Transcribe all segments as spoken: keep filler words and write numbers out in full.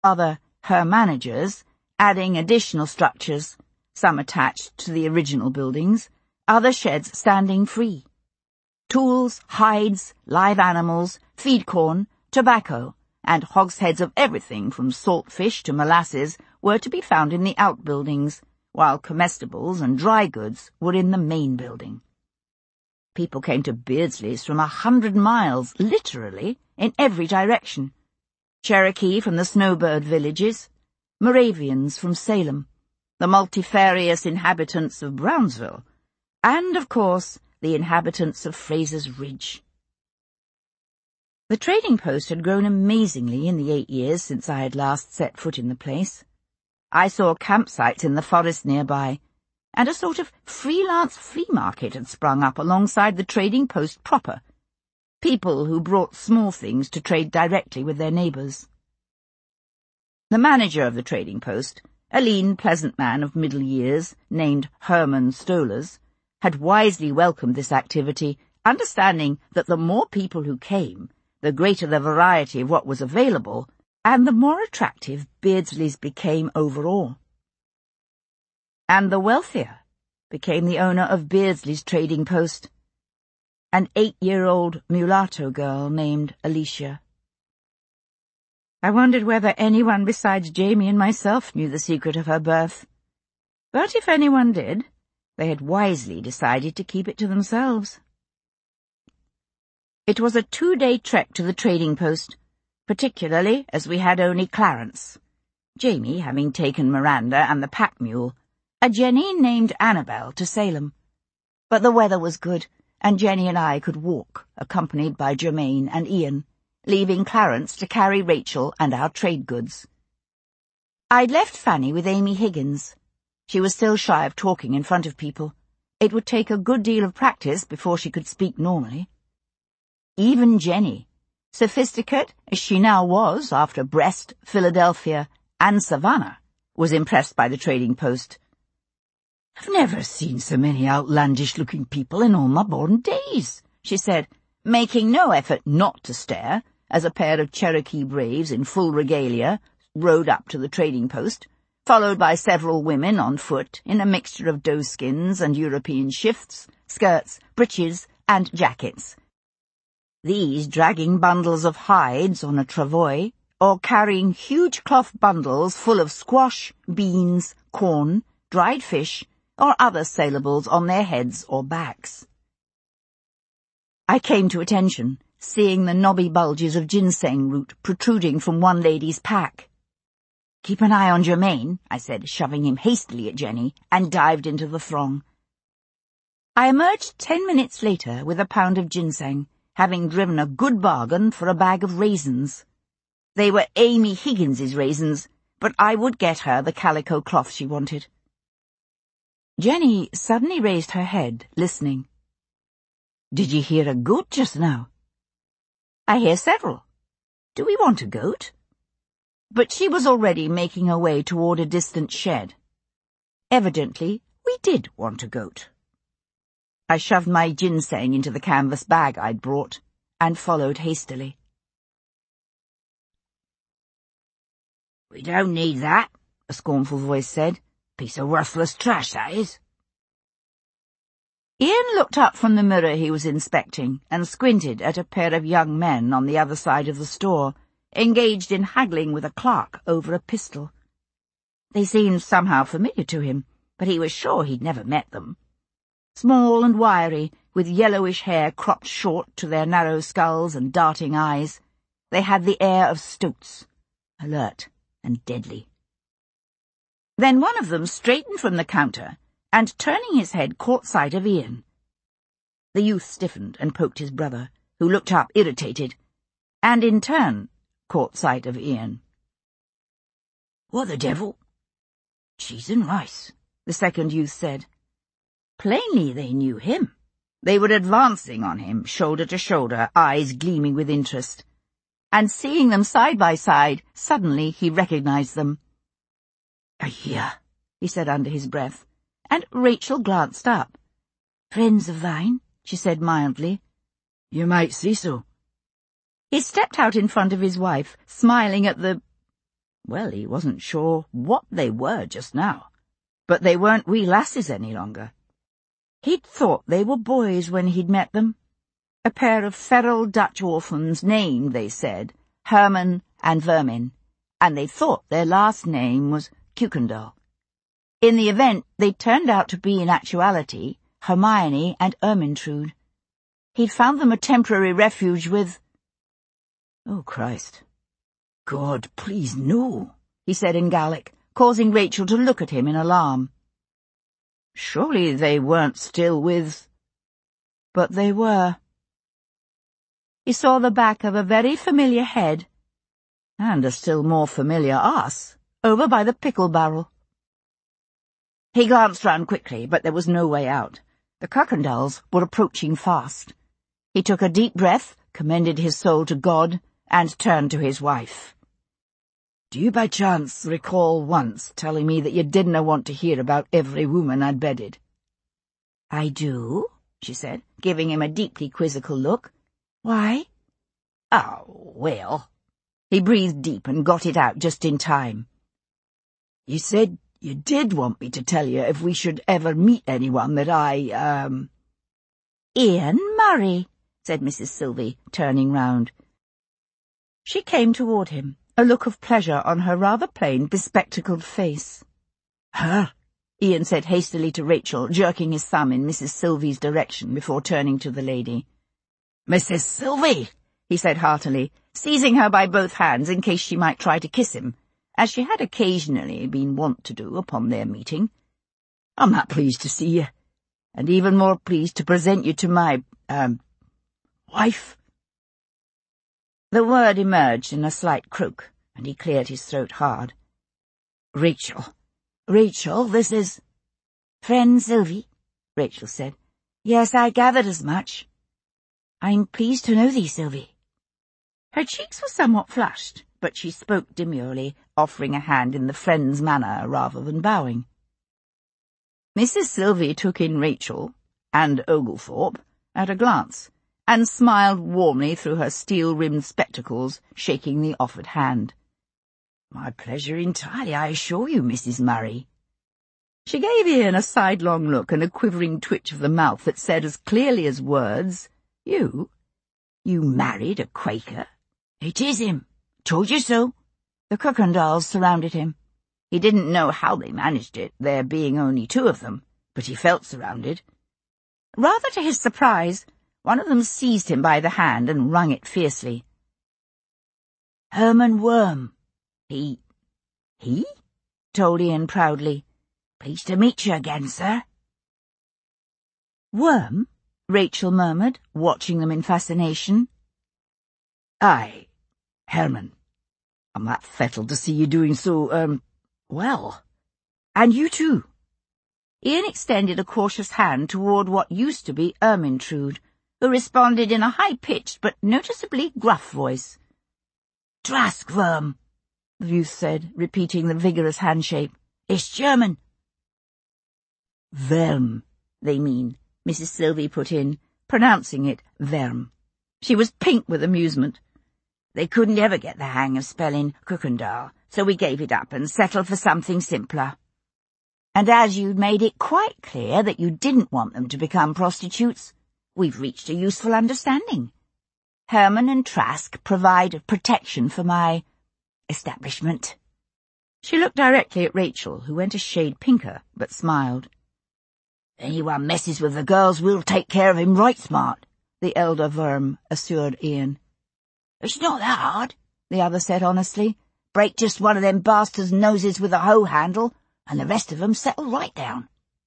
other her managers, adding additional structures, some attached to the original buildings, other sheds standing free. Tools, hides, live animals, feed corn, tobacco, and hogsheads of everything from salt fish to molasses were to be found in the outbuildings, while comestibles and dry goods were in the main building. People came to Beardsley's from a hundred miles, literally, in every direction. Cherokee from the snowbird villages, Moravians from Salem, the multifarious inhabitants of Brownsville, and, of course, the inhabitants of Fraser's Ridge. The trading post had grown amazingly in the eight years since I had last set foot in the place. I saw campsites in the forest nearby, and a sort of freelance flea market had sprung up alongside the trading post proper. People who brought small things to trade directly with their neighbours. The manager of the trading post, a lean, pleasant man of middle years, named Herman Stolers, had wisely welcomed this activity, understanding that the more people who came, the greater the variety of what was available, and the more attractive Beardsley's became overall. And the wealthier became the owner of Beardsley's trading post, an eight-year-old mulatto girl named Alicia. I wondered whether anyone besides Jamie and myself knew the secret of her birth. But if anyone did, they had wisely decided to keep it to themselves. It was a two-day trek to the trading post, particularly as we had only Clarence, Jamie having taken Miranda and the pack mule, a Jenny named Annabel, to Salem. But the weather was good, and Jenny and I could walk, accompanied by Germaine and Ian, leaving Clarence to carry Rachel and our trade goods. I'd left Fanny with Amy Higgins. She was still shy of talking in front of people. It would take a good deal of practice before she could speak normally. Even Jenny, sophisticate as she now was after Brest, Philadelphia, and Savannah, was impressed by the trading post. "I've never seen so many outlandish-looking people in all my born days," she said, making no effort not to stare, as a pair of Cherokee braves in full regalia rode up to the trading post, followed by several women on foot in a mixture of doeskins and European shifts, skirts, breeches, and jackets. These dragging bundles of hides on a travois, or carrying huge cloth bundles full of squash, beans, corn, dried fish, or other saleables on their heads or backs. I came to attention, seeing the knobby bulges of ginseng root protruding from one lady's pack. "Keep an eye on Germaine," I said, shoving him hastily at Jenny, and dived into the throng. I emerged ten minutes later with a pound of ginseng, having driven a good bargain for a bag of raisins. They were Amy Higgins's raisins, but I would get her the calico cloth she wanted. Jenny suddenly raised her head, listening. "Did you hear a goat just now?" "I hear several. Do we want a goat?" But she was already making her way toward a distant shed. Evidently, we did want a goat. I shoved my ginseng into the canvas bag I'd brought, and followed hastily. "We don't need that," a scornful voice said. "Piece of worthless trash, that is." Ian looked up from the mirror he was inspecting and squinted at a pair of young men on the other side of the store, engaged in haggling with a clerk over a pistol. They seemed somehow familiar to him, but he was sure he'd never met them. Small and wiry, with yellowish hair cropped short to their narrow skulls and darting eyes, they had the air of stoats, alert and deadly. Then one of them straightened from the counter, and turning his head caught sight of Ian. The youth stiffened and poked his brother, who looked up irritated, and in turn caught sight of Ian. "What the devil?" "Cheese and rice," the second youth said. Plainly they knew him. They were advancing on him, shoulder to shoulder, eyes gleaming with interest. And seeing them side by side, suddenly he recognized them. "Ahia," he said under his breath, and Rachel glanced up. "Friends of thine?" she said mildly. "You might say so." He stepped out in front of his wife, smiling at the... Well, he wasn't sure what they were just now, but they weren't wee lasses any longer. He'd thought they were boys when he'd met them. A pair of feral Dutch orphans named, they said, Herman and Vermin, and they thought their last name was Kuykendall. In the event, they turned out to be in actuality Hermione and Ermintrude. He'd found them a temporary refuge with— "Oh, Christ. God, please, no," he said in Gaelic, causing Rachel to look at him in alarm. Surely they weren't still with— But they were. He saw the back of a very familiar head, and a still more familiar arse, over by the pickle barrel. He glanced round quickly, but there was no way out. The Kuykendalls were approaching fast. He took a deep breath, commended his soul to God, and turned to his wife. "Do you by chance recall once telling me that you didn't want to hear about every woman I'd bedded?" "I do," she said, giving him a deeply quizzical look. "Why?" "Oh, well—" He breathed deep and got it out just in time. "You said you did want me to tell you if we should ever meet anyone that I, um—" "Ian Murray," said Missus Silvey, turning round. She came toward him, a look of pleasure on her rather plain, bespectacled face. "Her?" Ian said hastily to Rachel, jerking his thumb in Missus Silvey's direction before turning to the lady. "Missus Silvey," he said heartily, seizing her by both hands in case she might try to kiss him, as she had occasionally been wont to do upon their meeting. "I'm that pleased to see you, and even more pleased to present you to my, um, wife." The word emerged in a slight croak, and he cleared his throat hard. "Rachel. Rachel, this is—" "Friend Sylvie," Rachel said. "Yes, I gathered as much. I'm pleased to know thee, Sylvie." Her cheeks were somewhat flushed, but she spoke demurely, offering a hand in the friend's manner rather than bowing. Missus Silvey took in Rachel, and Oglethorpe, at a glance, and smiled warmly through her steel-rimmed spectacles, shaking the offered hand. "My pleasure entirely, I assure you, Missus Murray." She gave Ian a sidelong look and a quivering twitch of the mouth that said as clearly as words, "You? You married a Quaker?" "It is him. Told you so." The Kuykendalls surrounded him. He didn't know how they managed it, there being only two of them, but he felt surrounded. Rather to his surprise, one of them seized him by the hand and wrung it fiercely. "Herman Worm. He—" "He?" told Ian proudly. "Pleased to meet you again, sir." "Worm?" Rachel murmured, watching them in fascination. "Aye, Herman. I'm that fettled to see you doing so, um, well. And you too." Ian extended a cautious hand toward what used to be Ermintrude, who responded in a high-pitched but noticeably gruff voice. "Trask, Worm," the youth said, repeating the vigorous handshake. "It's German." "Verm, they mean," Missus Silvey put in, pronouncing it Verm. She was pink with amusement. "They couldn't ever get the hang of spelling Kuykendall, so we gave it up and settled for something simpler. And as you'd made it quite clear that you didn't want them to become prostitutes, we've reached a useful understanding. Herman and Trask provide protection for my establishment." She looked directly at Rachel, who went a shade pinker, but smiled. "Anyone messes with the girls, we'll take care of him right smart," the elder Worm assured Ian. "It's not that hard," the other said honestly. "Break just one of them bastards' noses with a hoe handle, and the rest of 'em settle right down."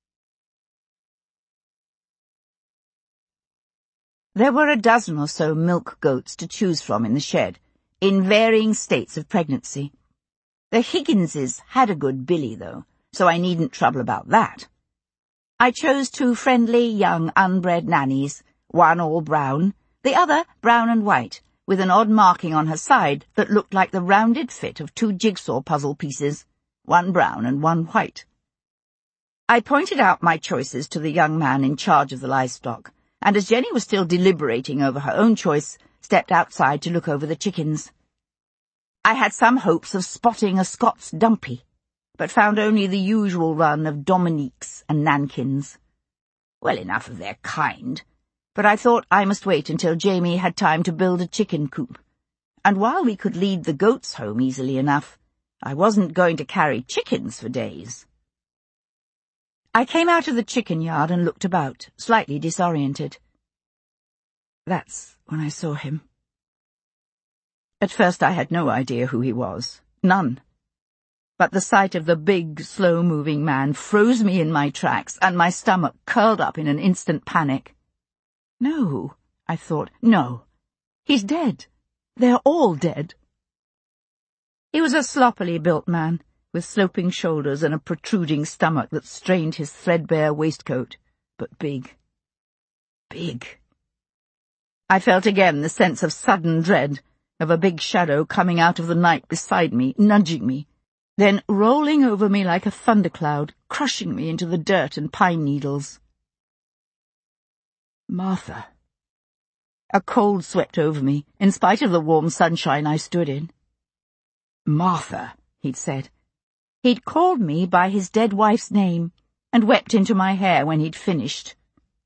There were a dozen or so milk goats to choose from in the shed, in varying states of pregnancy. The Higginses had a good billy, though, so I needn't trouble about that. I chose two friendly young unbred nannies, one all brown, the other brown and white, with an odd marking on her side that looked like the rounded fit of two jigsaw puzzle pieces, one brown and one white. I pointed out my choices to the young man in charge of the livestock, and as Jenny was still deliberating over her own choice, stepped outside to look over the chickens. I had some hopes of spotting a Scots dumpy, but found only the usual run of Dominiques and Nankins. Well enough of their kind, but I thought I must wait until Jamie had time to build a chicken coop, and while we could lead the goats home easily enough, I wasn't going to carry chickens for days. I came out of the chicken yard and looked about, slightly disoriented. That's when I saw him. At first I had no idea who he was. None. But the sight of the big, slow-moving man froze me in my tracks, and my stomach curled up in an instant panic. No, I thought, no. He's dead. They're all dead. He was a sloppily built man, with sloping shoulders and a protruding stomach that strained his threadbare waistcoat, but big. Big. I felt again the sense of sudden dread, of a big shadow coming out of the night beside me, nudging me, then rolling over me like a thundercloud, crushing me into the dirt and pine needles. Martha. A cold swept over me, in spite of the warm sunshine I stood in. Martha, he'd said. He'd called me by his dead wife's name, and wept into my hair when he'd finished.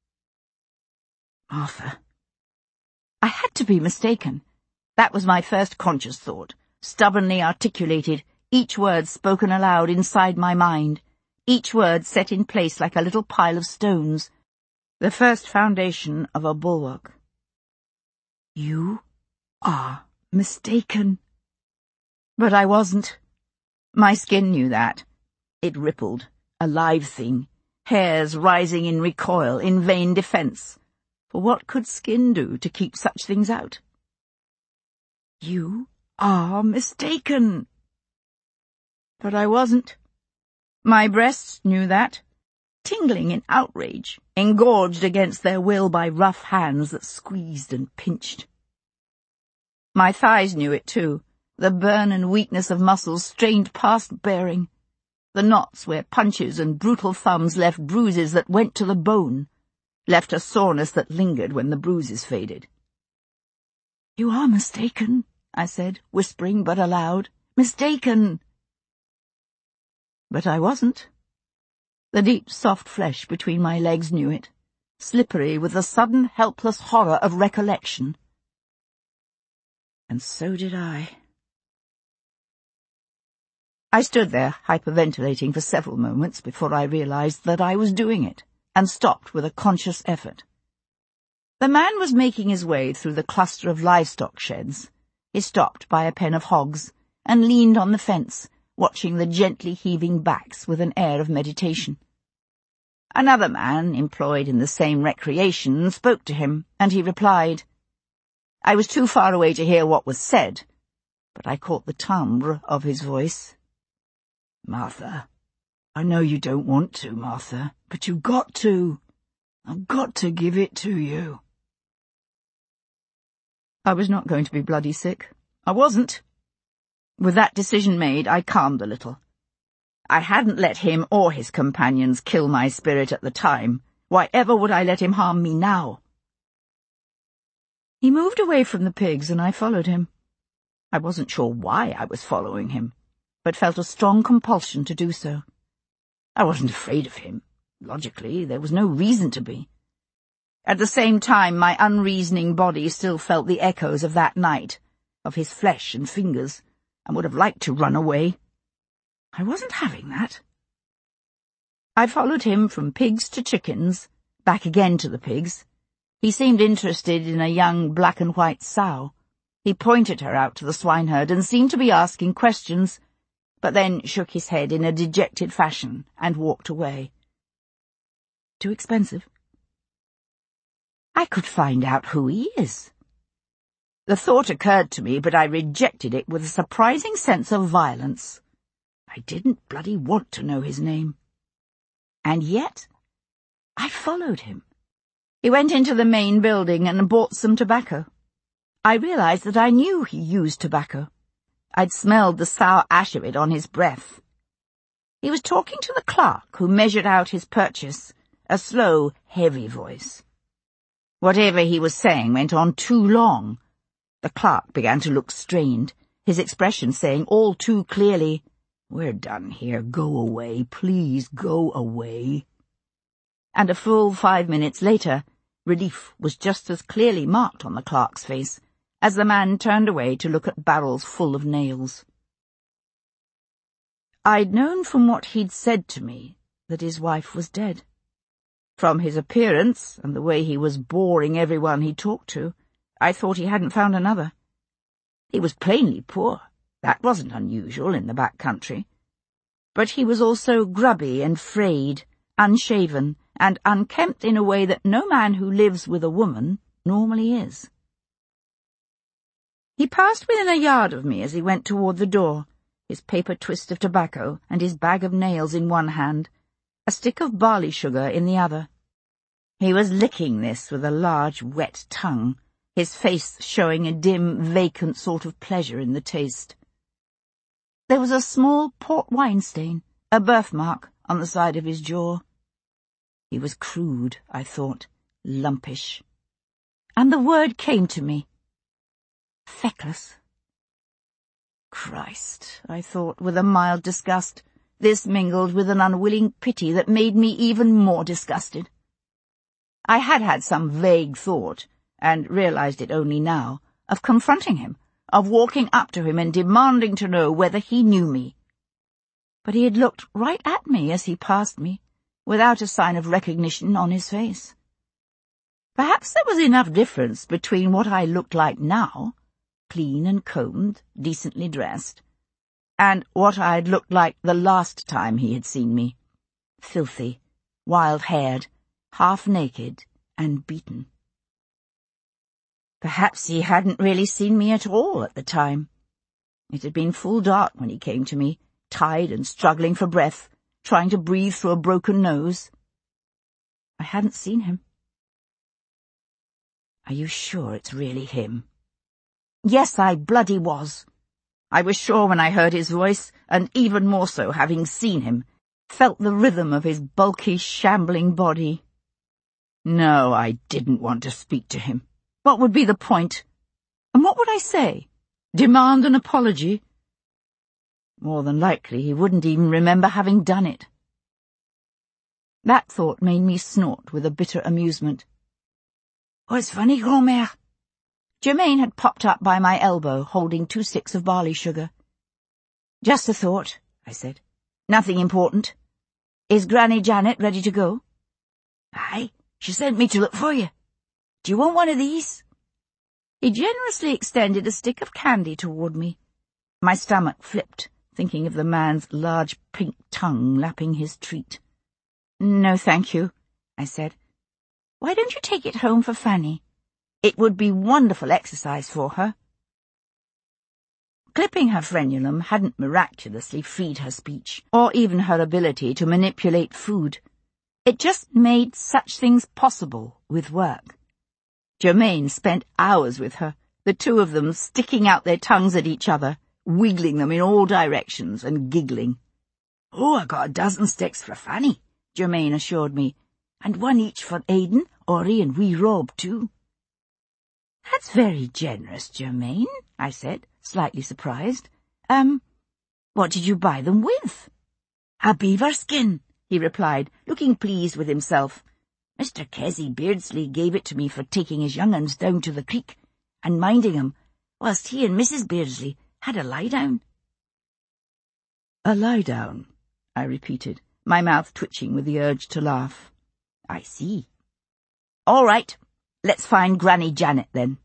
Martha. I had to be mistaken. That was my first conscious thought, stubbornly articulated, each word spoken aloud inside my mind, each word set in place like a little pile of stones, the first foundation of a bulwark. You are mistaken. But I wasn't. My skin knew that. It rippled, a live thing, hairs rising in recoil, in vain defence. For what could skin do to keep such things out? You are mistaken. But I wasn't. My breasts knew that, tingling in outrage, engorged against their will by rough hands that squeezed and pinched. My thighs knew it too, the burn and weakness of muscles strained past bearing, the knots where punches and brutal thumbs left bruises that went to the bone, left a soreness that lingered when the bruises faded. You are mistaken, I said, whispering but aloud. Mistaken. But I wasn't. The deep, soft flesh between my legs knew it, slippery with the sudden, helpless horror of recollection. And so did I. I stood there, hyperventilating for several moments before I realized that I was doing it, and stopped with a conscious effort. The man was making his way through the cluster of livestock sheds. He stopped by a pen of hogs, and leaned on the fence, watching the gently heaving backs with an air of meditation. Another man, employed in the same recreation, spoke to him, and he replied. I was too far away to hear what was said, but I caught the timbre of his voice. Martha, I know you don't want to, Martha, but you've got to. I've got to give it to you. I was not going to be bloody sick. I wasn't. With that decision made, I calmed a little. I hadn't let him or his companions kill my spirit at the time. Why ever would I let him harm me now? He moved away from the pigs, and I followed him. I wasn't sure why I was following him, but felt a strong compulsion to do so. I wasn't afraid of him. Logically, there was no reason to be. At the same time, my unreasoning body still felt the echoes of that night, of his flesh and fingers, and would have liked to run away. I wasn't having that. I followed him from pigs to chickens, back again to the pigs. He seemed interested in a young black and white sow. He pointed her out to the swineherd and seemed to be asking questions, but then shook his head in a dejected fashion and walked away. Too expensive. I could find out who he is. The thought occurred to me, but I rejected it with a surprising sense of violence. I didn't bloody want to know his name. And yet, I followed him. He went into the main building and bought some tobacco. I realized that I knew he used tobacco. I'd smelled the sour ash of it on his breath. He was talking to the clerk who measured out his purchase, a slow, heavy voice. Whatever he was saying went on too long. The clerk began to look strained. his expression saying all too clearly, "We're done here, go away, please go away." And a full five minutes later, relief was just as clearly marked on the clerk's face as the man turned away to look at barrels full of nails. I'd known from what he'd said to me that his wife was dead. From his appearance and the way he was boring everyone he talked to, I thought he hadn't found another. He was plainly poor. That wasn't unusual in the back country. But he was also grubby and frayed, unshaven, and unkempt in a way that no man who lives with a woman normally is. He passed within a yard of me as he went toward the door, his paper twist of tobacco and his bag of nails in one hand, a stick of barley sugar in the other. He was licking this with a large, wet tongue, his face showing a dim, vacant sort of pleasure in the taste. There was a small port wine stain, a birthmark, on the side of his jaw. He was crude, I thought, lumpish. And the word came to me. Feckless. Christ, I thought with a mild disgust, this mingled with an unwilling pity that made me even more disgusted. I had had some vague thought, and realized it only now, of confronting him, of walking up to him and demanding to know whether he knew me. But he had looked right at me as he passed me, without a sign of recognition on his face. Perhaps there was enough difference between what I looked like now, clean and combed, decently dressed, and what I'd looked like the last time he had seen me, filthy, wild-haired, half-naked, and beaten. Perhaps he hadn't really seen me at all at the time. It had been full dark when he came to me, tired and struggling for breath, trying to breathe through a broken nose. I hadn't seen him. Are you sure it's really him? Yes, I bloody was. I was sure when I heard his voice, and even more so having seen him, felt the rhythm of his bulky, shambling body. No, I didn't want to speak to him. What would be the point? And what would I say? Demand an apology? More than likely he wouldn't even remember having done it. That thought made me snort with a bitter amusement. Oh, it's funny, grand-mère. Germaine had popped up by my elbow, holding two sticks of barley sugar. Just a thought, I said. Nothing important. Is Granny Janet ready to go? Aye, she sent me to look for you. Do you want one of these? He generously extended a stick of candy toward me. My stomach flipped, thinking of the man's large pink tongue lapping his treat. No, thank you, I said. Why don't you take it home for Fanny? It would be wonderful exercise for her. Clipping her frenulum hadn't miraculously freed her speech, or even her ability to manipulate food. It just made such things possible with work. Germaine spent hours with her, the two of them sticking out their tongues at each other, wiggling them in all directions and giggling. Oh, I got a dozen sticks for Fanny, Germaine assured me, and one each for Aidan, Ori, and wee Rob, too. That's very generous, Germaine, I said, slightly surprised. Um, what did you buy them with? A beaver skin, he replied, looking pleased with himself. Mister Kessie Beardsley gave it to me for taking his young uns down to the creek and minding 'em, whilst he and Missus Beardsley had a lie-down. A lie-down, I repeated, my mouth twitching with the urge to laugh. I see. All right, let's find Granny Janet, then.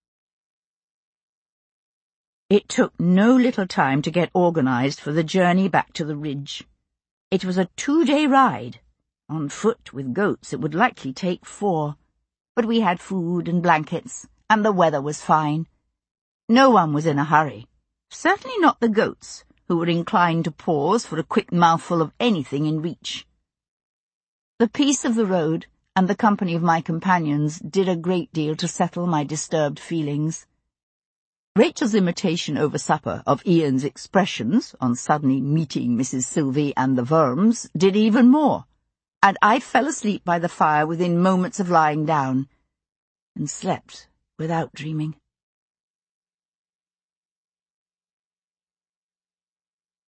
It took no little time to get organized for the journey back to the ridge. It was a two-day ride. On foot with goats it would likely take four, but we had food and blankets, and the weather was fine. No one was in a hurry, certainly not the goats, who were inclined to pause for a quick mouthful of anything in reach. The peace of the road and the company of my companions did a great deal to settle my disturbed feelings. Rachel's imitation over supper of Ian's expressions on suddenly meeting Missus Sylvie and the Worms did even more, and I fell asleep by the fire within moments of lying down, and slept without dreaming.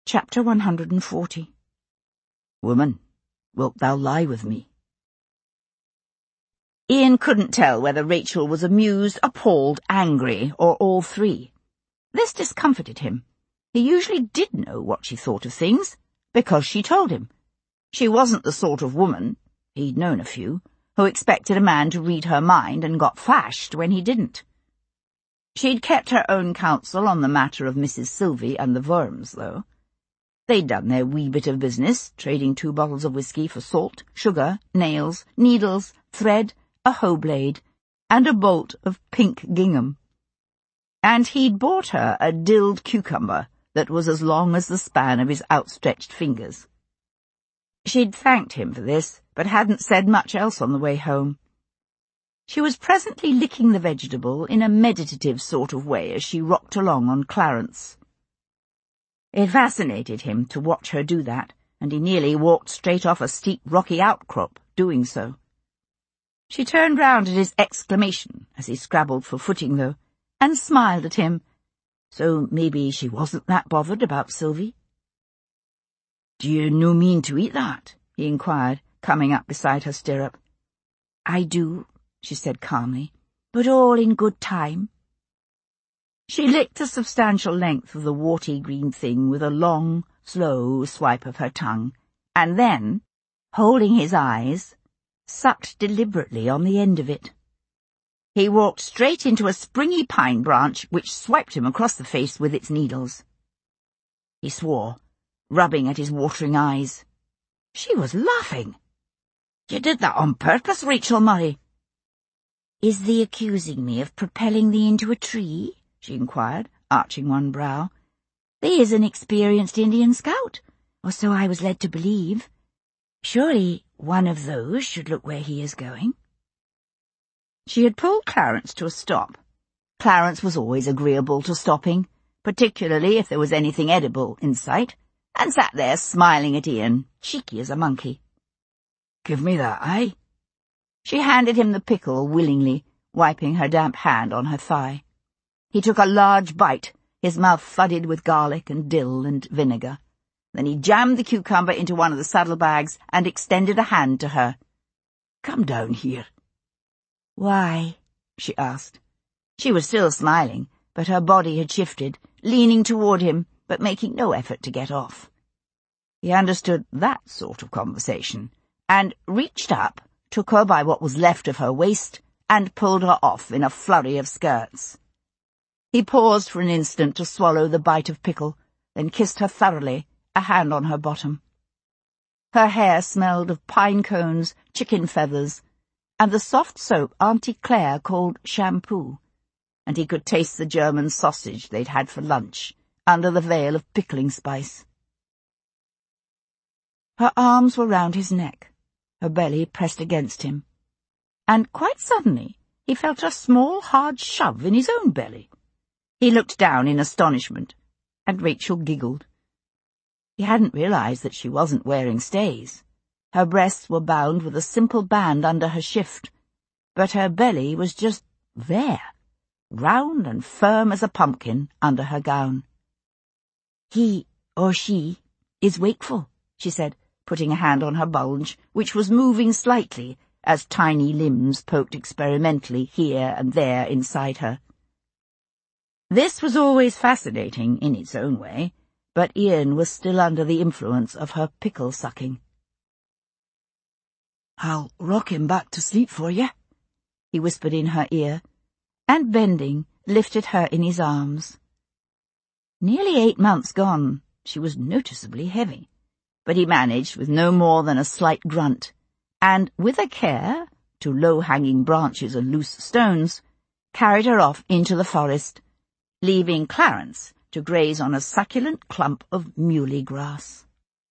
Chapter one hundred forty. Woman, wilt thou lie with me? Ian couldn't tell whether Rachel was amused, appalled, angry, or all three. This discomforted him. He usually did know what she thought of things, because she told him. She wasn't the sort of woman, he'd known a few, who expected a man to read her mind and got fashed when he didn't. She'd kept her own counsel on the matter of Missus Silvy and the worms, though. They'd done their wee bit of business, trading two bottles of whiskey for salt, sugar, nails, needles, thread, a hoe blade, and a bolt of pink gingham. And he'd bought her a dilled cucumber that was as long as the span of his outstretched fingers. She'd thanked him for this, but hadn't said much else on the way home. She was presently licking the vegetable in a meditative sort of way as she rocked along on Clarence. It fascinated him to watch her do that, and he nearly walked straight off a steep rocky outcrop doing so. She turned round at his exclamation as he scrabbled for footing, though, and smiled at him. So maybe she wasn't that bothered about Silvy. "Do you no mean to eat that?" he inquired, coming up beside her stirrup. "I do," she said calmly, "but all in good time." She licked the substantial length of the warty green thing with a long, slow swipe of her tongue, and then, holding his eyes, sucked deliberately on the end of it. He walked straight into a springy pine branch which swiped him across the face with its needles. He swore, rubbing at his watering eyes. She was laughing. "You did that on purpose, Rachel Murray." "Is thee accusing me of propelling thee into a tree?" she inquired, arching one brow. "Thee is an experienced Indian scout, or so I was led to believe. Surely one of those should look where he is going." She had pulled Clarence to a stop. Clarence was always agreeable to stopping, particularly if there was anything edible in sight, and sat there smiling at Ian, cheeky as a monkey. "Give me that, eh?" She handed him the pickle willingly, wiping her damp hand on her thigh. He took a large bite, his mouth thudded with garlic and dill and vinegar. Then he jammed the cucumber into one of the saddlebags and extended a hand to her. "Come down here." "Why?" she asked. She was still smiling, but her body had shifted, leaning toward him, but making no effort to get off. He understood that sort of conversation, and reached up, took her by what was left of her waist, and pulled her off in a flurry of skirts. He paused for an instant to swallow the bite of pickle, then kissed her thoroughly, a hand on her bottom. Her hair smelled of pine cones, chicken feathers, and the soft soap Auntie Claire called shampoo, and he could taste the German sausage they'd had for lunch, under the veil of pickling spice. Her arms were round his neck, her belly pressed against him, and quite suddenly he felt a small, hard shove in his own belly. He looked down in astonishment, and Rachel giggled. He hadn't realized that she wasn't wearing stays. Her breasts were bound with a simple band under her shift, but her belly was just there, round and firm as a pumpkin under her gown. "He, or she, is wakeful," she said, putting a hand on her bulge, which was moving slightly as tiny limbs poked experimentally here and there inside her. This was always fascinating in its own way, but Ian was still under the influence of her pickle-sucking. "I'll rock him back to sleep for you," he whispered in her ear, and bending, lifted her in his arms. Nearly eight months gone, she was noticeably heavy, but he managed with no more than a slight grunt, and, with a care to low-hanging branches and loose stones, carried her off into the forest, leaving Clarence to graze on a succulent clump of muley grass.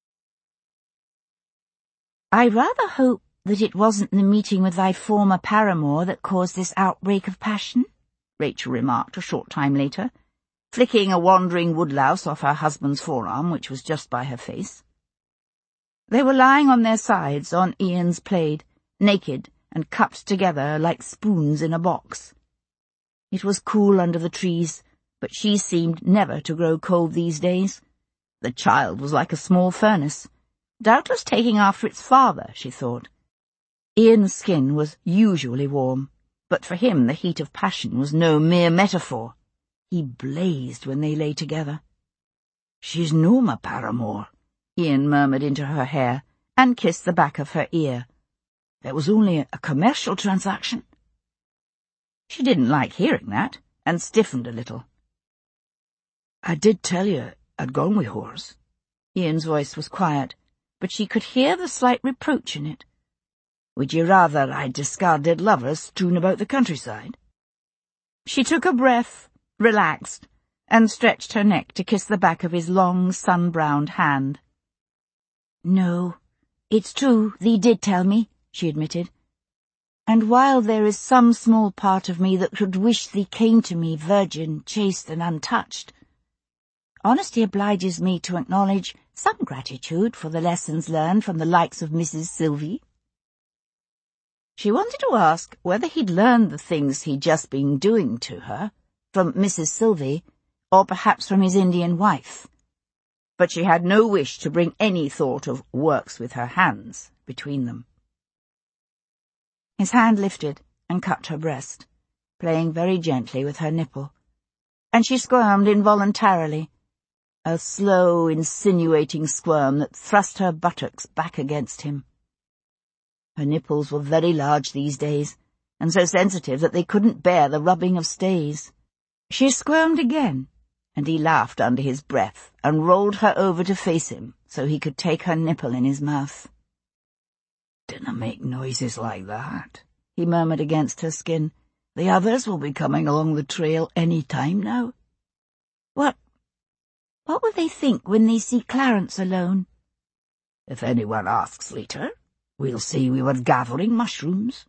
"I rather hope that it wasn't the meeting with thy former paramour that caused this outbreak of passion," Rachel remarked a short time later, flicking a wandering woodlouse off her husband's forearm, which was just by her face. They were lying on their sides on Ian's plaid, naked and cupped together like spoons in a box. It was cool under the trees, but she seemed never to grow cold these days. The child was like a small furnace, doubtless taking after its father, she thought. Ian's skin was usually warm, but for him the heat of passion was no mere metaphor. He blazed when they lay together. "She's no my paramour," Ian murmured into her hair, and kissed the back of her ear. "It was only a commercial transaction." She didn't like hearing that, and stiffened a little. "I did tell you I'd gone with whores." Ian's voice was quiet, but she could hear the slight reproach in it. "Would you rather I discarded lovers strewn about the countryside?" She took a breath, relaxed, and stretched her neck to kiss the back of his long, sun-browned hand. "No, it's true, thee did tell me," she admitted. "And while there is some small part of me that could wish thee came to me virgin, chaste, and untouched, honesty obliges me to acknowledge some gratitude for the lessons learned from the likes of Missus Silvey." She wanted to ask whether he'd learned the things he'd just been doing to her from Missus Silvey, or perhaps from his Indian wife, but she had no wish to bring any thought of works with her hands between them. His hand lifted and cupped her breast, playing very gently with her nipple, and she squirmed involuntarily, a slow, insinuating squirm that thrust her buttocks back against him. Her nipples were very large these days, and so sensitive that they couldn't bear the rubbing of stays. She squirmed again, and he laughed under his breath and rolled her over to face him so he could take her nipple in his mouth. "Dinna make noises like that," he murmured against her skin. "The others will be coming along the trail any time now." What, what will they think when they see Clarence alone?" "If anyone asks later, we'll say we were gathering mushrooms."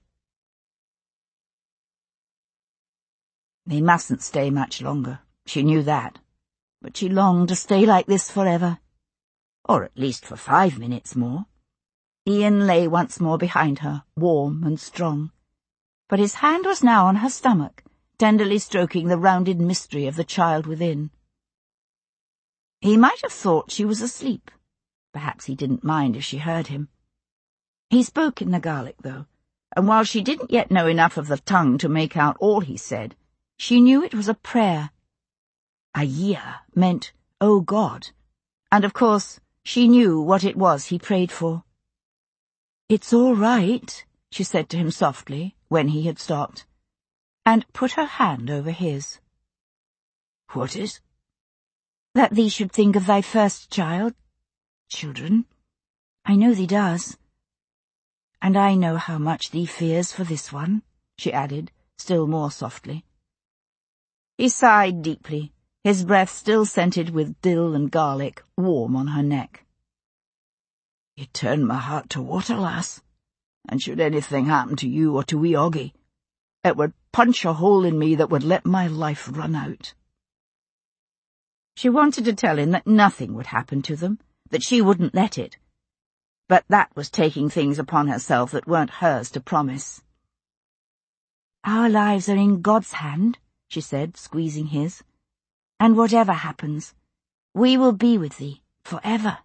They mustn't stay much longer, she knew that, but she longed to stay like this forever, or at least for five minutes more. Ian lay once more behind her, warm and strong, but his hand was now on her stomach, tenderly stroking the rounded mystery of the child within. He might have thought she was asleep. Perhaps he didn't mind if she heard him. He spoke in the Gaelic, though, and while she didn't yet know enough of the tongue to make out all he said, she knew it was a prayer. Ayia meant, "Oh God," and of course she knew what it was he prayed for. "It's all right," she said to him softly, when he had stopped, and put her hand over his. "What is?" "That thee should think of thy first child, children. I know thee does. And I know how much thee fears for this one," she added, still more softly. He sighed deeply, his breath still scented with dill and garlic, warm on her neck. "You turned my heart to water, lass, and should anything happen to you or to wee Oggie, it would punch a hole in me that would let my life run out." She wanted to tell him that nothing would happen to them, that she wouldn't let it, but that was taking things upon herself that weren't hers to promise. "Our lives are in God's hand," she said, squeezing his, "and whatever happens, we will be with thee forever."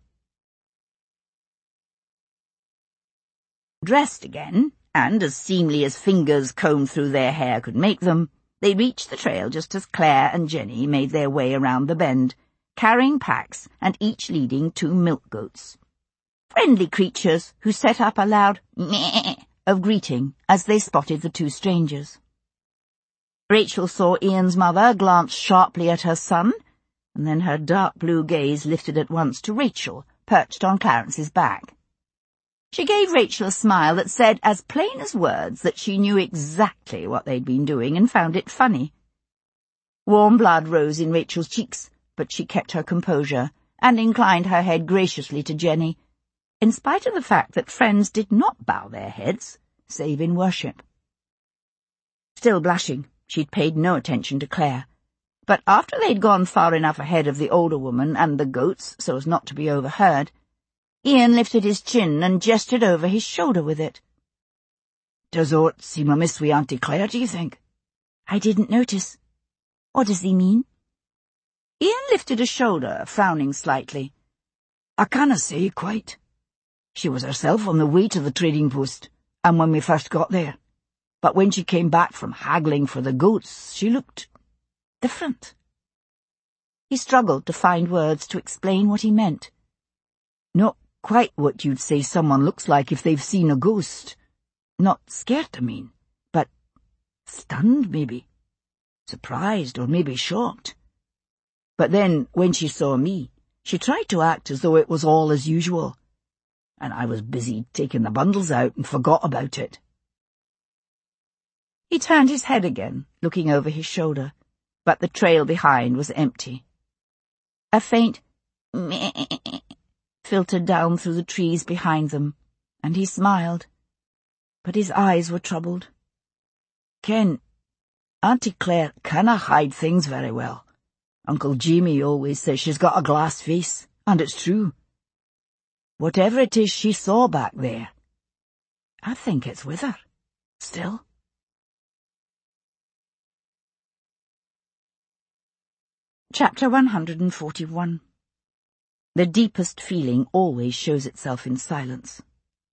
Dressed again, and as seemly as fingers combed through their hair could make them, they reached the trail just as Claire and Jenny made their way around the bend, carrying packs and each leading two milk goats. Friendly creatures who set up a loud meh of greeting as they spotted the two strangers. Rachel saw Ian's mother glance sharply at her son, and then her dark blue gaze lifted at once to Rachel, perched on Clarence's back. She gave Rachel a smile that said as plain as words that she knew exactly what they'd been doing and found it funny. Warm blood rose in Rachel's cheeks, but she kept her composure and inclined her head graciously to Jenny, in spite of the fact that friends did not bow their heads, save in worship. Still blushing, she'd paid no attention to Claire, but after they'd gone far enough ahead of the older woman and the goats so as not to be overheard, Ian lifted his chin and gestured over his shoulder with it. "Does aught seem amiss wi' Auntie Claire, do you think?" "I didn't notice. What does thee mean?" Ian lifted a shoulder, frowning slightly, I canna say quite. She was herself on the way to the trading post, and when we first got there. But when she came back from haggling for the goats, she looked different. He struggled to find words to explain what he meant. Not quite what you'd say someone looks like if they've seen a ghost. Not scared, I mean, but stunned, maybe. Surprised, or maybe shocked. But then, when she saw me, she tried to act as though it was all as usual, and I was busy taking the bundles out and forgot about it. He turned his head again, looking over his shoulder, but the trail behind was empty. A faint meh filtered down through the trees behind them, and he smiled, but his eyes were troubled. Ken, Auntie Claire canna hide things very well. Uncle Jamie always says she's got a glass face, and it's true. Whatever it is she saw back there, I think it's with her, still. Chapter one hundred forty-one. The deepest feeling always shows itself in silence.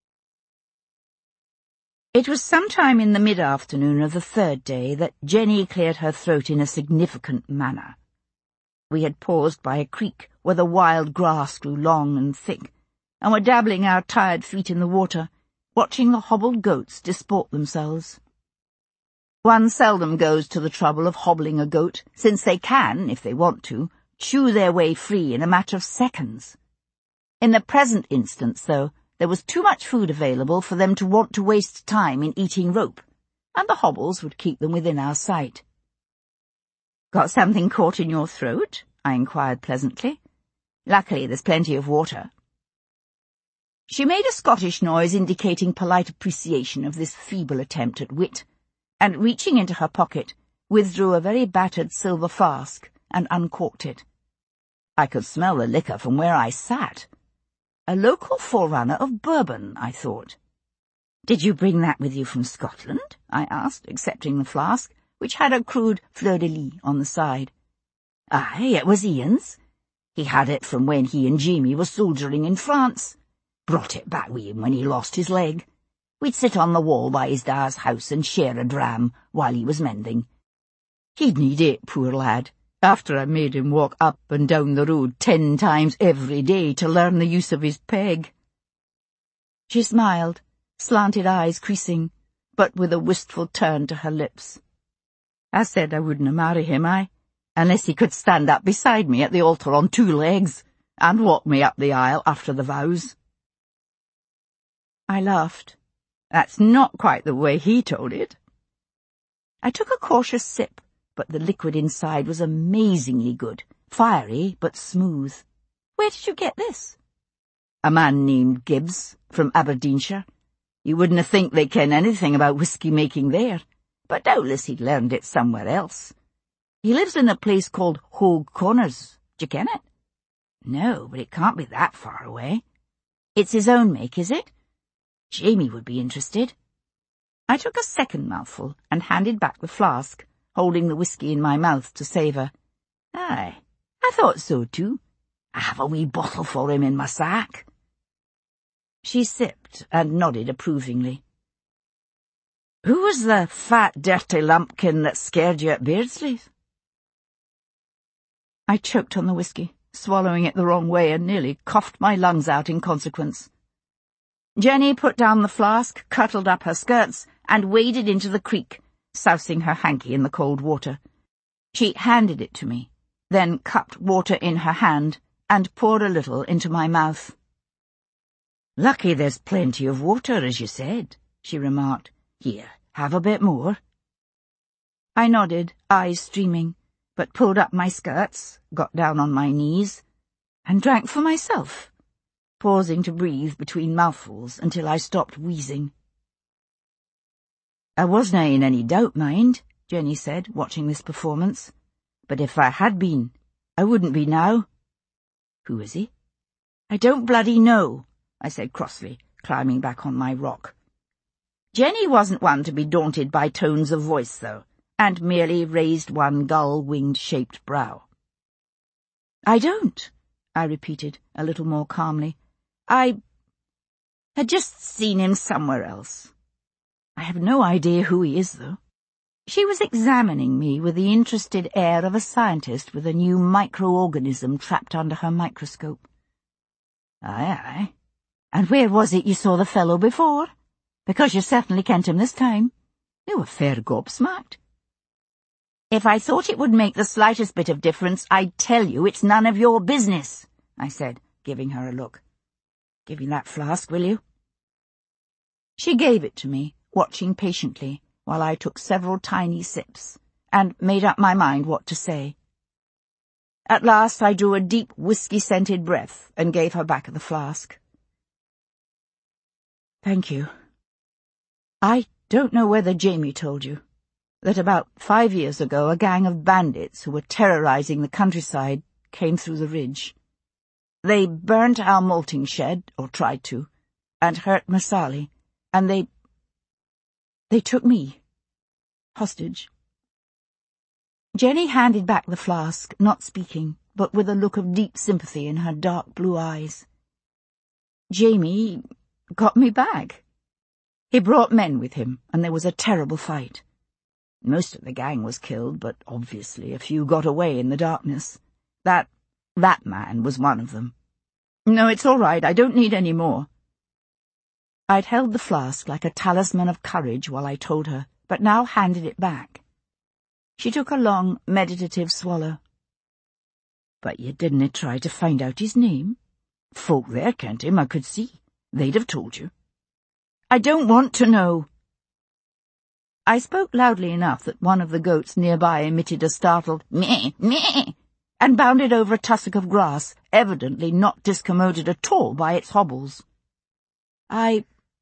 It was sometime in the mid-afternoon of the third day that Jenny cleared her throat in a significant manner. We had paused by a creek where the wild grass grew long and thick, and were dabbling our tired feet in the water, watching the hobbled goats disport themselves. One seldom goes to the trouble of hobbling a goat, since they can, if they want to, chew their way free in a matter of seconds. In the present instance, though, there was too much food available for them to want to waste time in eating rope, and the hobbles would keep them within our sight. "Got something caught in your throat?" I inquired pleasantly. "Luckily there's plenty of water." She made a Scottish noise indicating polite appreciation of this feeble attempt at wit, and reaching into her pocket, withdrew a very battered silver flask and uncorked it. I could smell the liquor from where I sat. A local forerunner of bourbon, I thought. "Did you bring that with you from Scotland?" I asked, accepting the flask, which had a crude fleur-de-lis on the side. "Aye, it was Ian's. He had it from when he and Jamie were soldiering in France. Brought it back with him when he lost his leg. We'd sit on the wall by his da's house and share a dram while he was mending. He'd need it, poor lad, after I made him walk up and down the road ten times every day to learn the use of his peg." She smiled, slanted eyes creasing, but with a wistful turn to her lips. "I said I wouldn't marry him, I, unless he could stand up beside me at the altar on two legs, and walk me up the aisle after the vows." I laughed. That's not quite the way he told it. I took a cautious sip, but the liquid inside was amazingly good, fiery but smooth. "Where did you get this?" "A man named Gibbs, from Aberdeenshire. You wouldn't think they ken anything about whisky-making there, but doubtless he'd learned it somewhere else. He lives in a place called Hogue Corners. D'you ken it?" "No, but it can't be that far away." "It's his own make, is it? Jamie would be interested." I took a second mouthful and handed back the flask, holding the whisky in my mouth to savour. "Aye, I thought so too. I have a wee bottle for him in my sack." She sipped and nodded approvingly. "Who was the fat, dirty lumpkin that scared you at Beardsley's?" I choked on the whisky, swallowing it the wrong way, and nearly coughed my lungs out in consequence. Jenny put down the flask, cuddled up her skirts, and waded into the creek, sousing her hanky in the cold water. She handed it to me, then cupped water in her hand and poured a little into my mouth. "Lucky there's plenty of water, as you said," she remarked. "Here, have a bit more." I nodded, eyes streaming, but pulled up my skirts, got down on my knees, and drank for myself, pausing to breathe between mouthfuls until I stopped wheezing. "I wasna in any doubt, mind," Jenny said, watching this performance. "But if I had been, I wouldn't be now." "Who is he?" "I don't bloody know," I said crossly, climbing back on my rock. Jenny wasn't one to be daunted by tones of voice, though, and merely raised one gull-winged-shaped brow. "I don't. I repeated, a little more calmly. I had just seen him somewhere else. I have no idea who he is, though. She was examining me with the interested air of a scientist with a new microorganism trapped under her microscope. Aye, aye. And where was it you saw the fellow before? Because you certainly kent him this time. You were fair gobsmacked. If I thought it would make the slightest bit of difference, I'd tell you it's none of your business, I said, giving her a look. Give me that flask, will you? She gave it to me, watching patiently, while I took several tiny sips, and made up my mind what to say. At last I drew a deep whiskey-scented breath and gave her back the flask. Thank you. I don't know whether Jamie told you that about five years ago a gang of bandits who were terrorizing the countryside came through the ridge. They burnt our malting shed, or tried to, and hurt Marsali, and they... they took me, hostage. Jenny handed back the flask, not speaking, but with a look of deep sympathy in her dark blue eyes. Jamie got me back. He brought men with him, and there was a terrible fight. Most of the gang was killed, but obviously a few got away in the darkness. That, that man was one of them. No, it's all right, I don't need any more. I'd held the flask like a talisman of courage while I told her, but now handed it back. She took a long, meditative swallow. But you didn't try to find out his name? Folk there kent him, I could see. They'd have told you. I don't want to know. I spoke loudly enough that one of the goats nearby emitted a startled meh, meh, and bounded over a tussock of grass, evidently not discommoded at all by its hobbles. I...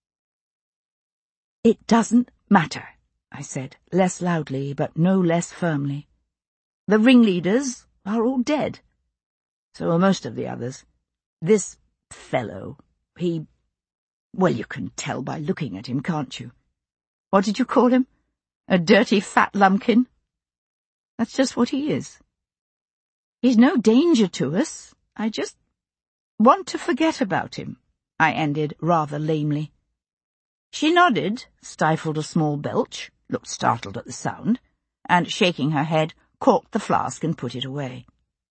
It doesn't matter, I said, less loudly, but no less firmly. The ringleaders are all dead. So are most of the others. This fellow, he... Well, you can tell by looking at him, can't you? What did you call him? A dirty fat lumpkin? That's just what he is. He's no danger to us. I just want to forget about him, I ended rather lamely. She nodded, stifled a small belch, looked startled at the sound, and, shaking her head, corked the flask and put it away.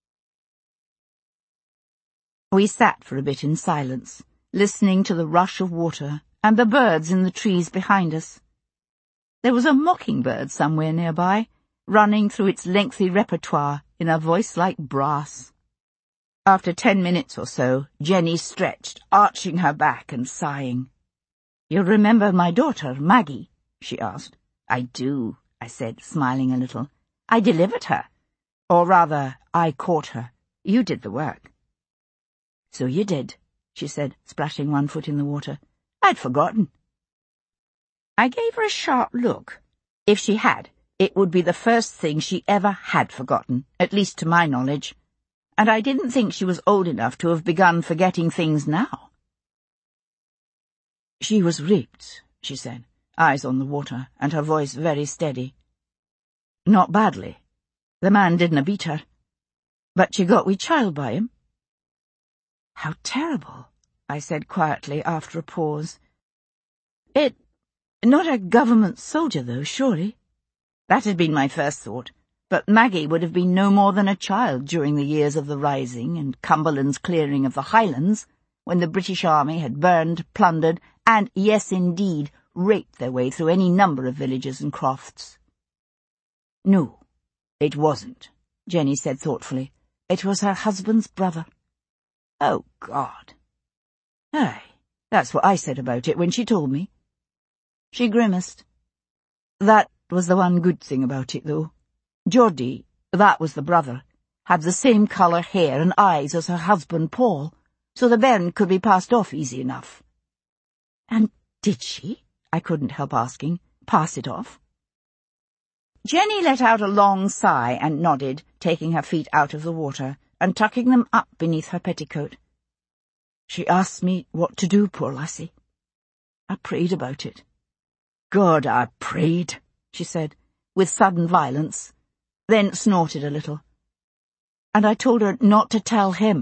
We sat for a bit in silence, listening to the rush of water and the birds in the trees behind us. There was a mockingbird somewhere nearby, running through its lengthy repertoire in a voice like brass. After ten minutes or so, Jenny stretched, arching her back and sighing. "You remember my daughter, Maggie?" she asked. "I do," I said, smiling a little. "I delivered her. Or rather, I caught her. You did the work." "So you did," she said, splashing one foot in the water. "I'd forgotten." I gave her a sharp look. If she had, it would be the first thing she ever had forgotten, at least to my knowledge, and I didn't think she was old enough to have begun forgetting things now. "She was raped," she said, eyes on the water, and her voice very steady. "Not badly. The man didn't beat her. But she got with child by him." "How terrible," I said quietly after a pause. "It... not a government soldier, though, surely?" That had been my first thought, but Maggie would have been no more than a child during the years of the Rising and Cumberland's clearing of the Highlands, when the British Army had burned, plundered, and, yes indeed, raped their way through any number of villages and crofts. "No, it wasn't," Jenny said thoughtfully. "It was her husband's brother." "Oh, God." "Aye, that's what I said about it when she told me." She grimaced. "That was the one good thing about it, though. Geordie, that was the brother, had the same colour hair and eyes as her husband Paul, so the bairn could be passed off easy enough." "And did she?" I couldn't help asking. "Pass it off?" Jenny let out a long sigh and nodded, taking her feet out of the water and tucking them up beneath her petticoat. "She asked me what to do, poor lassie. I prayed about it. God, I prayed," she said, with sudden violence, then snorted a little. "And I told her not to tell him,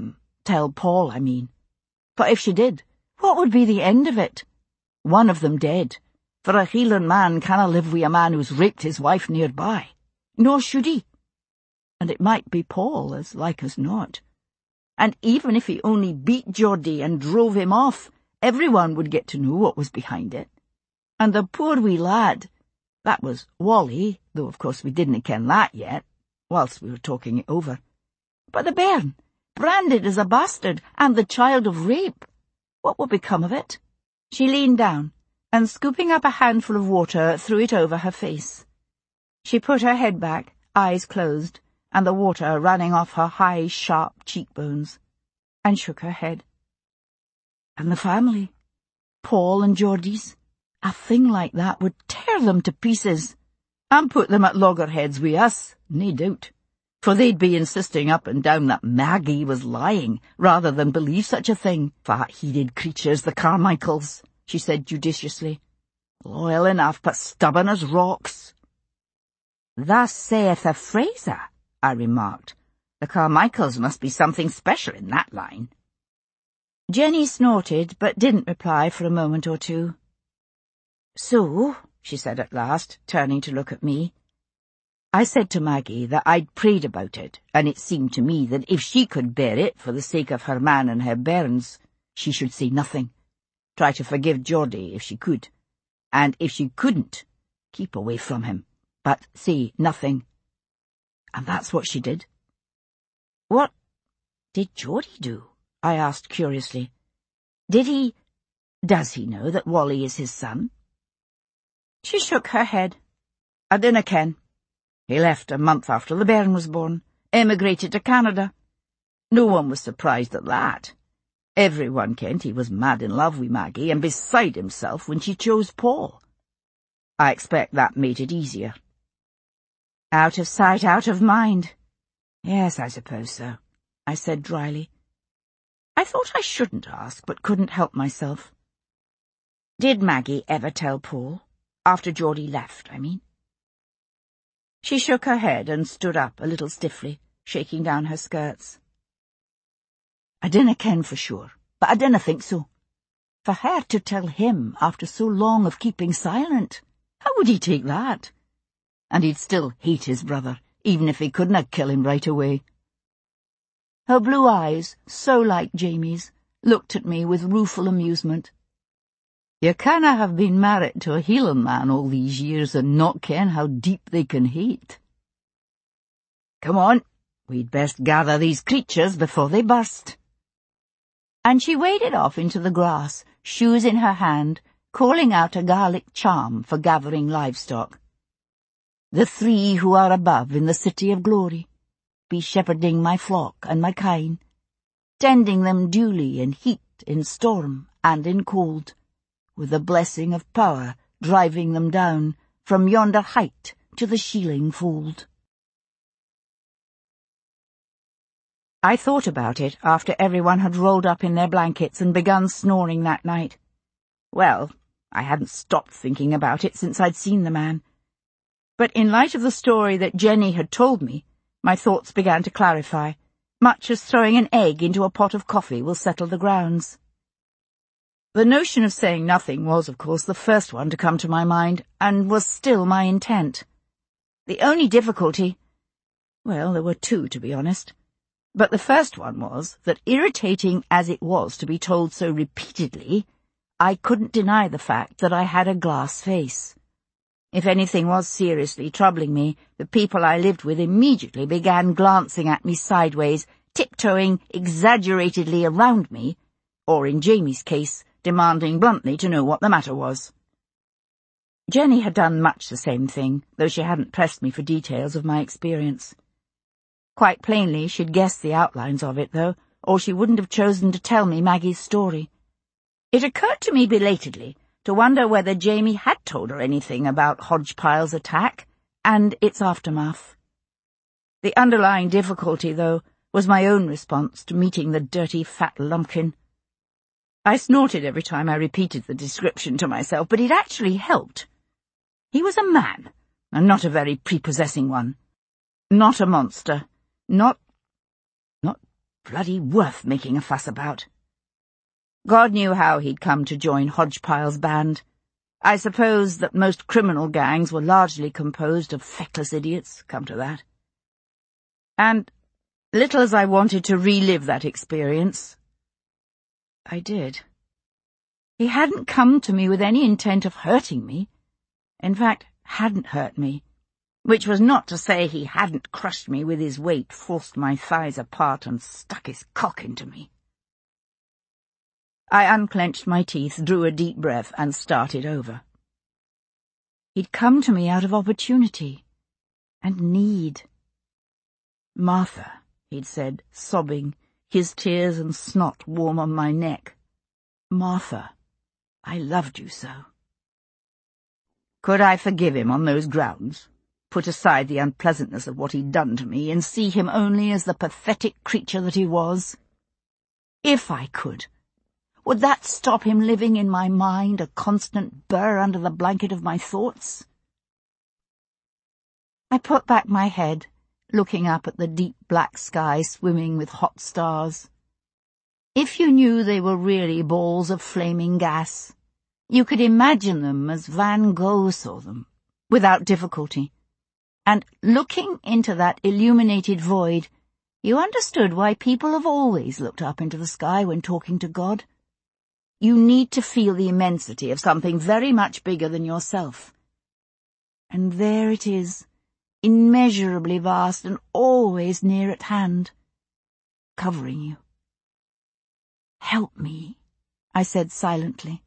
tell Paul, I mean. For if she did, what would be the end of it? One of them dead, for a Hieland man canna live wi' a man who's raped his wife nearby. Nor should he. And it might be Paul, as like as not. And even if he only beat Geordie and drove him off, everyone would get to know what was behind it. And the poor wee lad, that was Wally, though of course we didn't ken that yet, whilst we were talking it over. But the bairn, branded as a bastard and the child of rape, what would become of it? She leaned down, and scooping up a handful of water, threw it over her face. She put her head back, eyes closed, and the water running off her high, sharp cheekbones, and shook her head. And the family, Paul and Geordie's, a thing like that would tear them to pieces, and put them at loggerheads wi' us, nae doubt, for they'd be insisting up and down that Maggie was lying, rather than believe such a thing. Fat-headed creatures, the Carmichaels, she said judiciously. Loyal enough, but stubborn as rocks. Thus saith a Fraser, I remarked. The Carmichaels must be something special in that line. Jenny snorted, but didn't reply for a moment or two. So, she said at last, turning to look at me, I said to Maggie that I'd prayed about it, and it seemed to me that if she could bear it for the sake of her man and her bairns, she should say nothing. Try to forgive Geordie if she could, and if she couldn't, keep away from him, but say nothing. And that's what she did. What did Geordie do? I asked curiously. Did he, does he know that Wally is his son? She shook her head. I dinna ken. He left a month after the bairn was born, emigrated to Canada. No one was surprised at that. Everyone kent he was mad in love with Maggie and beside himself when she chose Paul. I expect that made it easier. Out of sight, out of mind. Yes, I suppose so, I said dryly. I thought I shouldn't ask, but couldn't help myself. Did Maggie ever tell Paul? After Geordie left, I mean. She shook her head and stood up a little stiffly, shaking down her skirts. I dinna ken for sure, but I dinna think so. For her to tell him after so long of keeping silent, how would he take that? And he'd still hate his brother, even if he couldn't kill him right away. Her blue eyes, so like Jamie's, looked at me with rueful amusement. You canna have been married to a Hieland man all these years and not ken how deep they can hate. Come on, we'd best gather these creatures before they burst. And she waded off into the grass, shoes in her hand, calling out a Gaelic charm for gathering livestock. The three who are above in the city of glory, be shepherding my flock and my kine, tending them duly in heat, in storm, and in cold, with the blessing of power driving them down from yonder height to the shealing fold. I thought about it after everyone had rolled up in their blankets and begun snoring that night. Well, I hadn't stopped thinking about it since I'd seen the man. But in light of the story that Jenny had told me, my thoughts began to clarify, much as throwing an egg into a pot of coffee will settle the grounds. The notion of saying nothing was, of course, the first one to come to my mind, and was still my intent. The only difficulty— well, there were two, to be honest. But the first one was that, irritating as it was to be told so repeatedly, I couldn't deny the fact that I had a glass face. If anything was seriously troubling me, the people I lived with immediately began glancing at me sideways, tiptoeing exaggeratedly around me, or in Jamie's case, demanding bluntly to know what the matter was. Jenny had done much the same thing, though she hadn't pressed me for details of my experience. Quite plainly she'd guessed the outlines of it, though, or she wouldn't have chosen to tell me Maggie's story. It occurred to me belatedly to wonder whether Jamie had told her anything about Hodgpile's attack and its aftermath. The underlying difficulty, though, was my own response to meeting the dirty fat lumpkin. I snorted every time I repeated the description to myself, but it actually helped. He was a man, and not a very prepossessing one. Not a monster. Not... not Bloody worth making a fuss about. God knew how he'd come to join Hodgpile's band. I suppose that most criminal gangs were largely composed of feckless idiots, come to that. And, little as I wanted to relive that experience, I did. He hadn't come to me with any intent of hurting me. In fact, hadn't hurt me. Which was not to say he hadn't crushed me with his weight, forced my thighs apart, and stuck his cock into me. I unclenched my teeth, drew a deep breath, and started over. He'd come to me out of opportunity and need. Martha, he'd said, sobbing, his tears and snot warm on my neck. Martha, I loved you so. Could I forgive him on those grounds? Put aside the unpleasantness of what he'd done to me, and see him only as the pathetic creature that he was? If I could, would that stop him living in my mind, a constant burr under the blanket of my thoughts? I put back my head, looking up at the deep black sky swimming with hot stars. If you knew they were really balls of flaming gas, you could imagine them as Van Gogh saw them, without difficulty. And looking into that illuminated void, you understood why people have always looked up into the sky when talking to God. You need to feel the immensity of something very much bigger than yourself. And there it is, immeasurably vast and always near at hand, covering you. Help me, I said silently.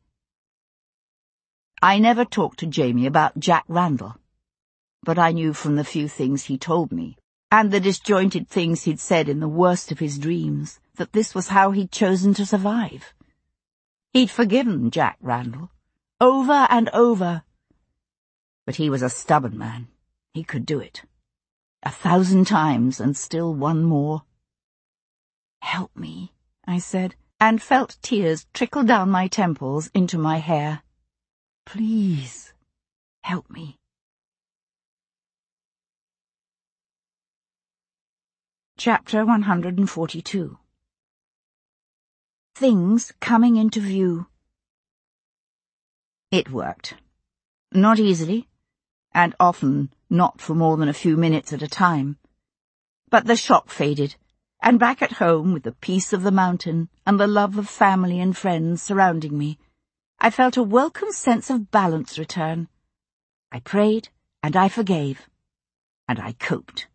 I never talked to Jamie about Jack Randall, but I knew from the few things he told me, and the disjointed things he'd said in the worst of his dreams, that this was how he'd chosen to survive. He'd forgiven Jack Randall, over and over. But he was a stubborn man. He could do it. A thousand times, and still one more. Help me, I said, and felt tears trickle down my temples into my hair. Please, help me. Chapter one hundred forty-two. Things coming into view. It worked. Not easily, and often not for more than a few minutes at a time. But the shock faded, and back at home with the peace of the mountain and the love of family and friends surrounding me, I felt a welcome sense of balance return. I prayed, and I forgave, and I coped.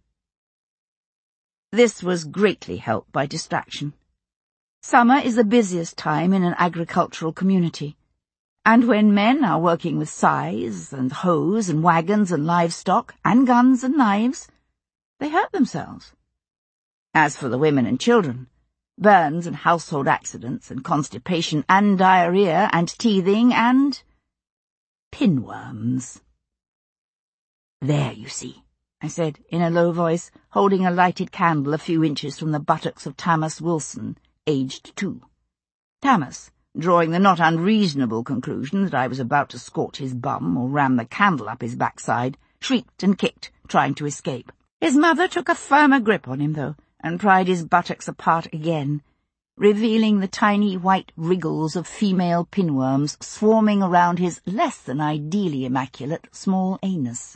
This was greatly helped by distraction. Summer is the busiest time in an agricultural community, and when men are working with scythes and hoes and wagons and livestock and guns and knives, they hurt themselves. As for the women and children, burns and household accidents and constipation and diarrhea and teething and pinworms. There, you see, I said in a low voice, holding a lighted candle a few inches from the buttocks of Thomas Wilson, aged two. Thomas, drawing the not unreasonable conclusion that I was about to scorch his bum or ram the candle up his backside, shrieked and kicked, trying to escape. His mother took a firmer grip on him, though, and pried his buttocks apart again, revealing the tiny white wriggles of female pinworms swarming around his less than ideally immaculate small anus.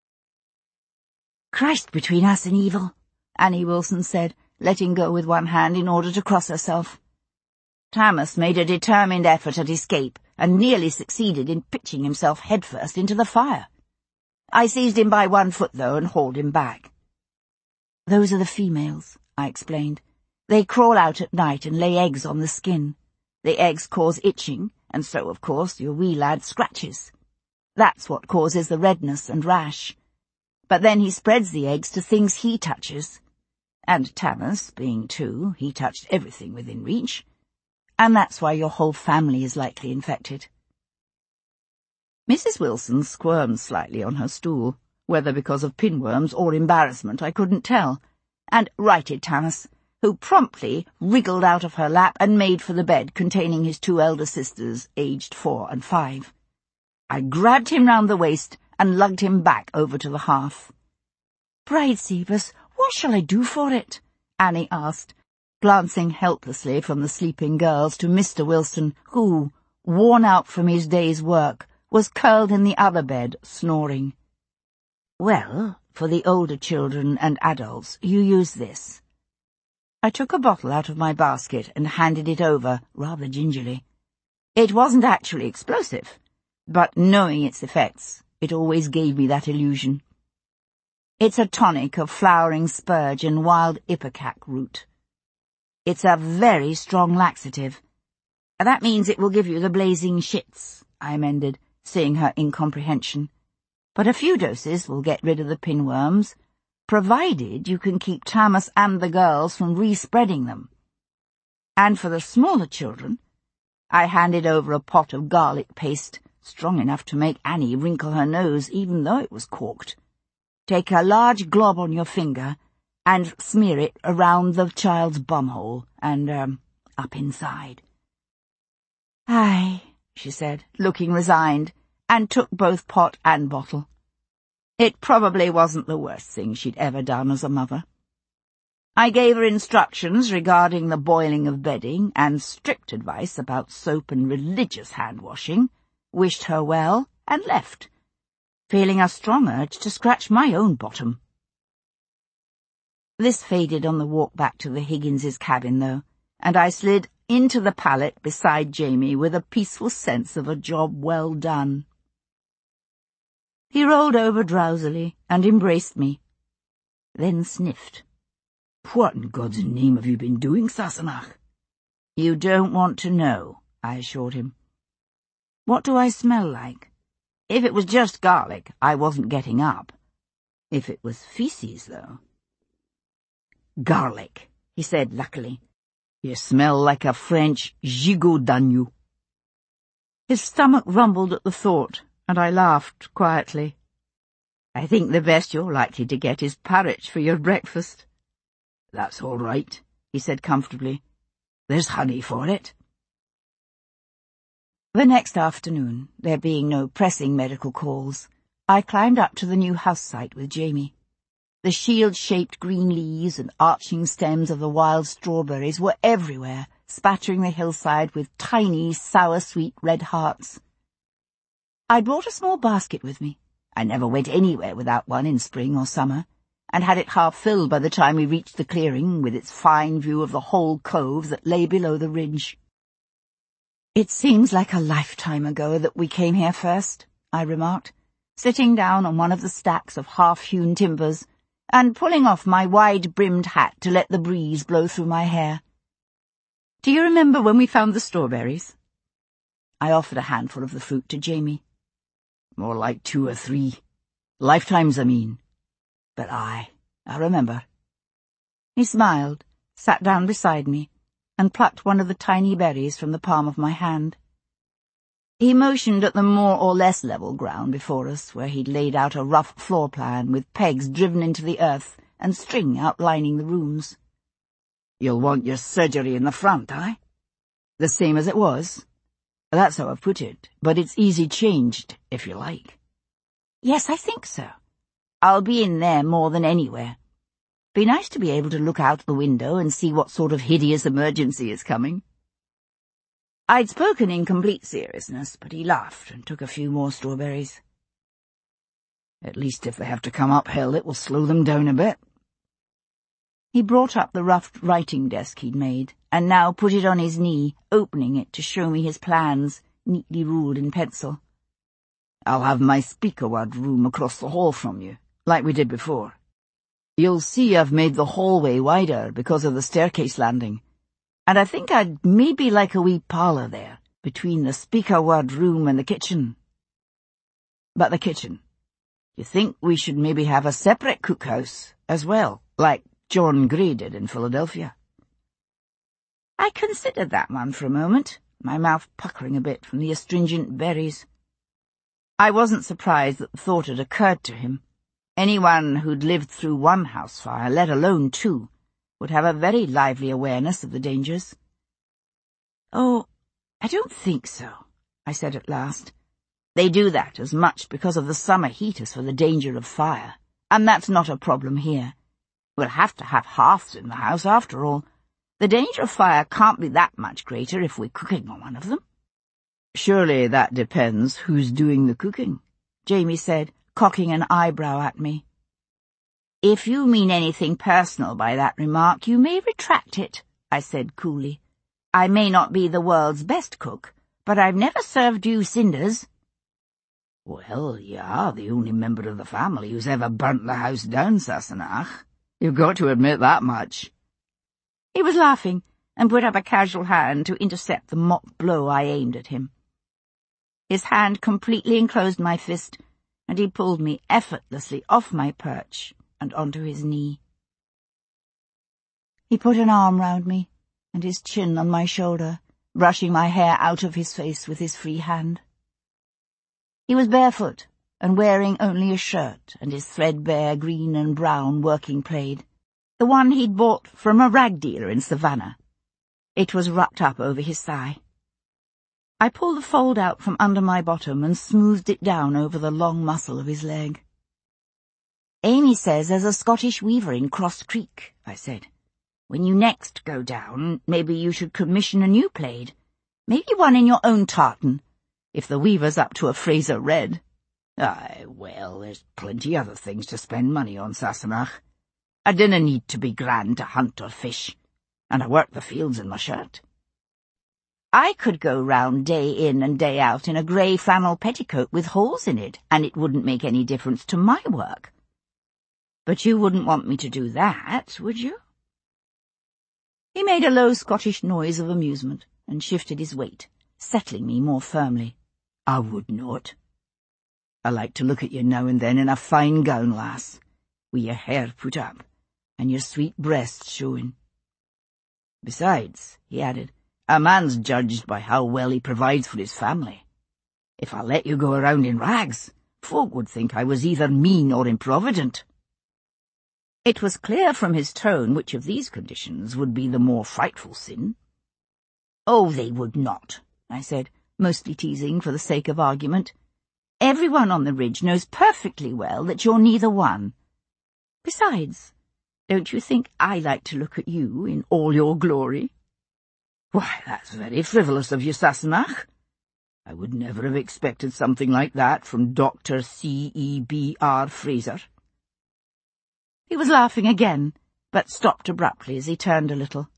Christ between us and evil, Annie Wilson said, letting go with one hand in order to cross herself. Thomas made a determined effort at escape, and nearly succeeded in pitching himself headfirst into the fire. I seized him by one foot, though, and hauled him back. Those are the females, I explained. They crawl out at night and lay eggs on the skin. The eggs cause itching, and so, of course, your wee lad scratches. That's what causes the redness and rash. But then he spreads the eggs to things he touches. And Thomas, being two, he touched everything within reach. And that's why your whole family is likely infected. Missus Wilson squirmed slightly on her stool, whether because of pinworms or embarrassment I couldn't tell, and righted Thomas, who promptly wriggled out of her lap and made for the bed containing his two elder sisters, aged four and five. I grabbed him round the waist and lugged him back over to the hearth. "Bridesavers, what shall I do for it?" Annie asked, glancing helplessly from the sleeping girls to Mister Wilson, who, worn out from his day's work, was curled in the other bed, snoring. "Well, for the older children and adults, you use this." I took a bottle out of my basket and handed it over, rather gingerly. It wasn't actually explosive, but knowing its effects, it always gave me that illusion. It's a tonic of flowering spurge and wild ipecac root. It's a very strong laxative. That means it will give you the blazing shits, I amended, seeing her incomprehension. But a few doses will get rid of the pinworms, provided you can keep Thomas and the girls from re-spreading them. And for the smaller children, I handed over a pot of garlic paste, strong enough to make Annie wrinkle her nose even though it was corked. Take a large glob on your finger and smear it around the child's bumhole and, um, up inside. "Aye," she said, looking resigned, and took both pot and bottle. It probably wasn't the worst thing she'd ever done as a mother. I gave her instructions regarding the boiling of bedding and strict advice about soap and religious hand-washing, wished her well, and left, feeling a strong urge to scratch my own bottom. This faded on the walk back to the Higginses' cabin, though, and I slid into the pallet beside Jamie with a peaceful sense of a job well done. He rolled over drowsily and embraced me, then sniffed. "What in God's name have you been doing, Sassenach?" "You don't want to know," I assured him. "What do I smell like? If it was just garlic, I wasn't getting up. If it was feces, though." "Garlic," he said luckily. "You smell like a French gigot d'agneau." His stomach rumbled at the thought, and I laughed quietly. "I think the best you're likely to get is porridge for your breakfast." "That's all right," he said comfortably. "There's honey for it." The next afternoon, there being no pressing medical calls, I climbed up to the new house site with Jamie. The shield-shaped green leaves and arching stems of the wild strawberries were everywhere, spattering the hillside with tiny, sour-sweet red hearts. I'd brought a small basket with me. I never went anywhere without one in spring or summer, and had it half filled by the time we reached the clearing, with its fine view of the whole cove that lay below the ridge. "It seems like a lifetime ago that we came here first," I remarked, sitting down on one of the stacks of half-hewn timbers and pulling off my wide-brimmed hat to let the breeze blow through my hair. "Do you remember when we found the strawberries?" I offered a handful of the fruit to Jamie. "More like two or three. Lifetimes, I mean. But I, I remember." He smiled, sat down beside me, and plucked one of the tiny berries from the palm of my hand. He motioned at the more or less level ground before us, where he'd laid out a rough floor plan with pegs driven into the earth and string outlining the rooms. "You'll want your surgery in the front, eh? The same as it was? That's how I've put it, but it's easy changed, if you like." "Yes, I think so. I'll be in there more than anywhere. Be nice to be able to look out the window and see what sort of hideous emergency is coming." I'd spoken in complete seriousness, but he laughed and took a few more strawberries. "At least if they have to come uphill, it will slow them down a bit." He brought up the rough writing desk he'd made, and now put it on his knee, opening it to show me his plans, neatly ruled in pencil. "I'll have my speaker-ward room across the hall from you, like we did before. You'll see I've made the hallway wider because of the staircase landing, and I think I'd maybe like a wee parlour there, between the speaker-ward room and the kitchen." "But the kitchen? You think we should maybe have a separate cookhouse as well, like John Gray did in Philadelphia?" I considered that one for a moment, my mouth puckering a bit from the astringent berries. I wasn't surprised that the thought had occurred to him. Anyone who'd lived through one house fire, let alone two, would have a very lively awareness of the dangers. "Oh, I don't think so," I said at last. "They do that as much because of the summer heat as for the danger of fire, and that's not a problem here. We'll have to have hearths in the house after all. The danger of fire can't be that much greater if we're cooking on one of them. Surely that depends who's doing the cooking, Jamie said, cocking an eyebrow at me. If you mean anything personal by that remark, you may retract it, I said coolly. I may not be the world's best cook, but I've never served you cinders. Well, you are the only member of the family who's ever burnt the house down, Sassenach. You've got to admit that much. He was laughing and put up a casual hand to intercept the mock blow I aimed at him. His hand completely enclosed my fist, and he pulled me effortlessly off my perch and onto his knee. He put an arm round me and his chin on my shoulder, brushing my hair out of his face with his free hand. He was barefoot and wearing only a shirt and his threadbare green and brown working plaid, the one he'd bought from a rag dealer in Savannah. It was wrapped up over his thigh. I pulled the fold out from under my bottom and smoothed it down over the long muscle of his leg. Amy says there's a Scottish weaver in Cross Creek, I said. When you next go down, maybe you should commission a new plaid. Maybe one in your own tartan, if the weaver's up to a Fraser Red. Aye, well, there's plenty other things to spend money on, Sassenach. I dinna need to be grand to hunt or fish, and I work the fields in my shirt. I could go round day in and day out in a grey flannel petticoat with holes in it, and it wouldn't make any difference to my work. But you wouldn't want me to do that, would you? He made a low Scottish noise of amusement and shifted his weight, settling me more firmly. I would not. I like to look at you now and then in a fine gown, lass, with your hair put up, and your sweet breasts showing. Besides, he added, a man's judged by how well he provides for his family. If I let you go around in rags, folk would think I was either mean or improvident. It was clear from his tone which of these conditions would be the more frightful sin. Oh, they would not, I said, mostly teasing for the sake of argument. Everyone on the ridge knows perfectly well that you're neither one. Besides, don't you think I like to look at you in all your glory? Why, that's very frivolous of you, Sassenach. I would never have expected something like that from Doctor C E B R Fraser. He was laughing again, but stopped abruptly as he turned a little.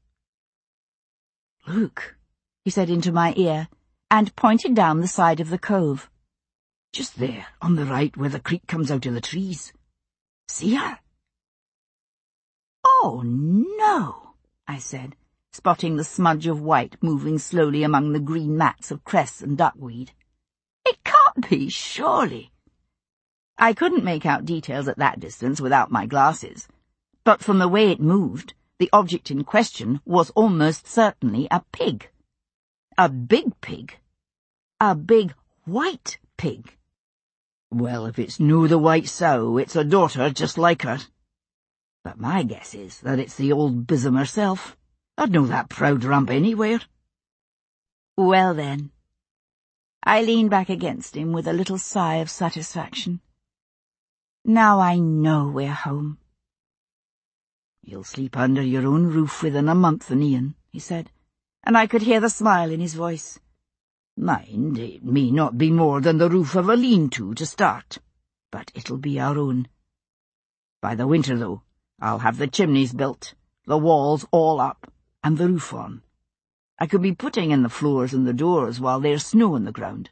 Look, he said into my ear, and pointed down the side of the cove. Just there, on the right, where the creek comes out of the trees. See her? Oh, no, I said, spotting the smudge of white moving slowly among the green mats of cress and duckweed. It can't be, surely. I couldn't make out details at that distance without my glasses, but from the way it moved, the object in question was almost certainly a pig. A big pig. A big white pig. Well, if it's no the white sow, it's a daughter just like her. But my guess is that it's the old bizzum herself. I'd know that proud rump anywhere. Well, then. I leaned back against him with a little sigh of satisfaction. Now I know we're home. You'll sleep under your own roof within a month, Ian, he said, and I could hear the smile in his voice. Mind, it may not be more than the roof of a lean-to to start, but it'll be our own. By the winter, though, I'll have the chimneys built, the walls all up, and the roof on. I could be putting in the floors and the doors while there's snow on the ground.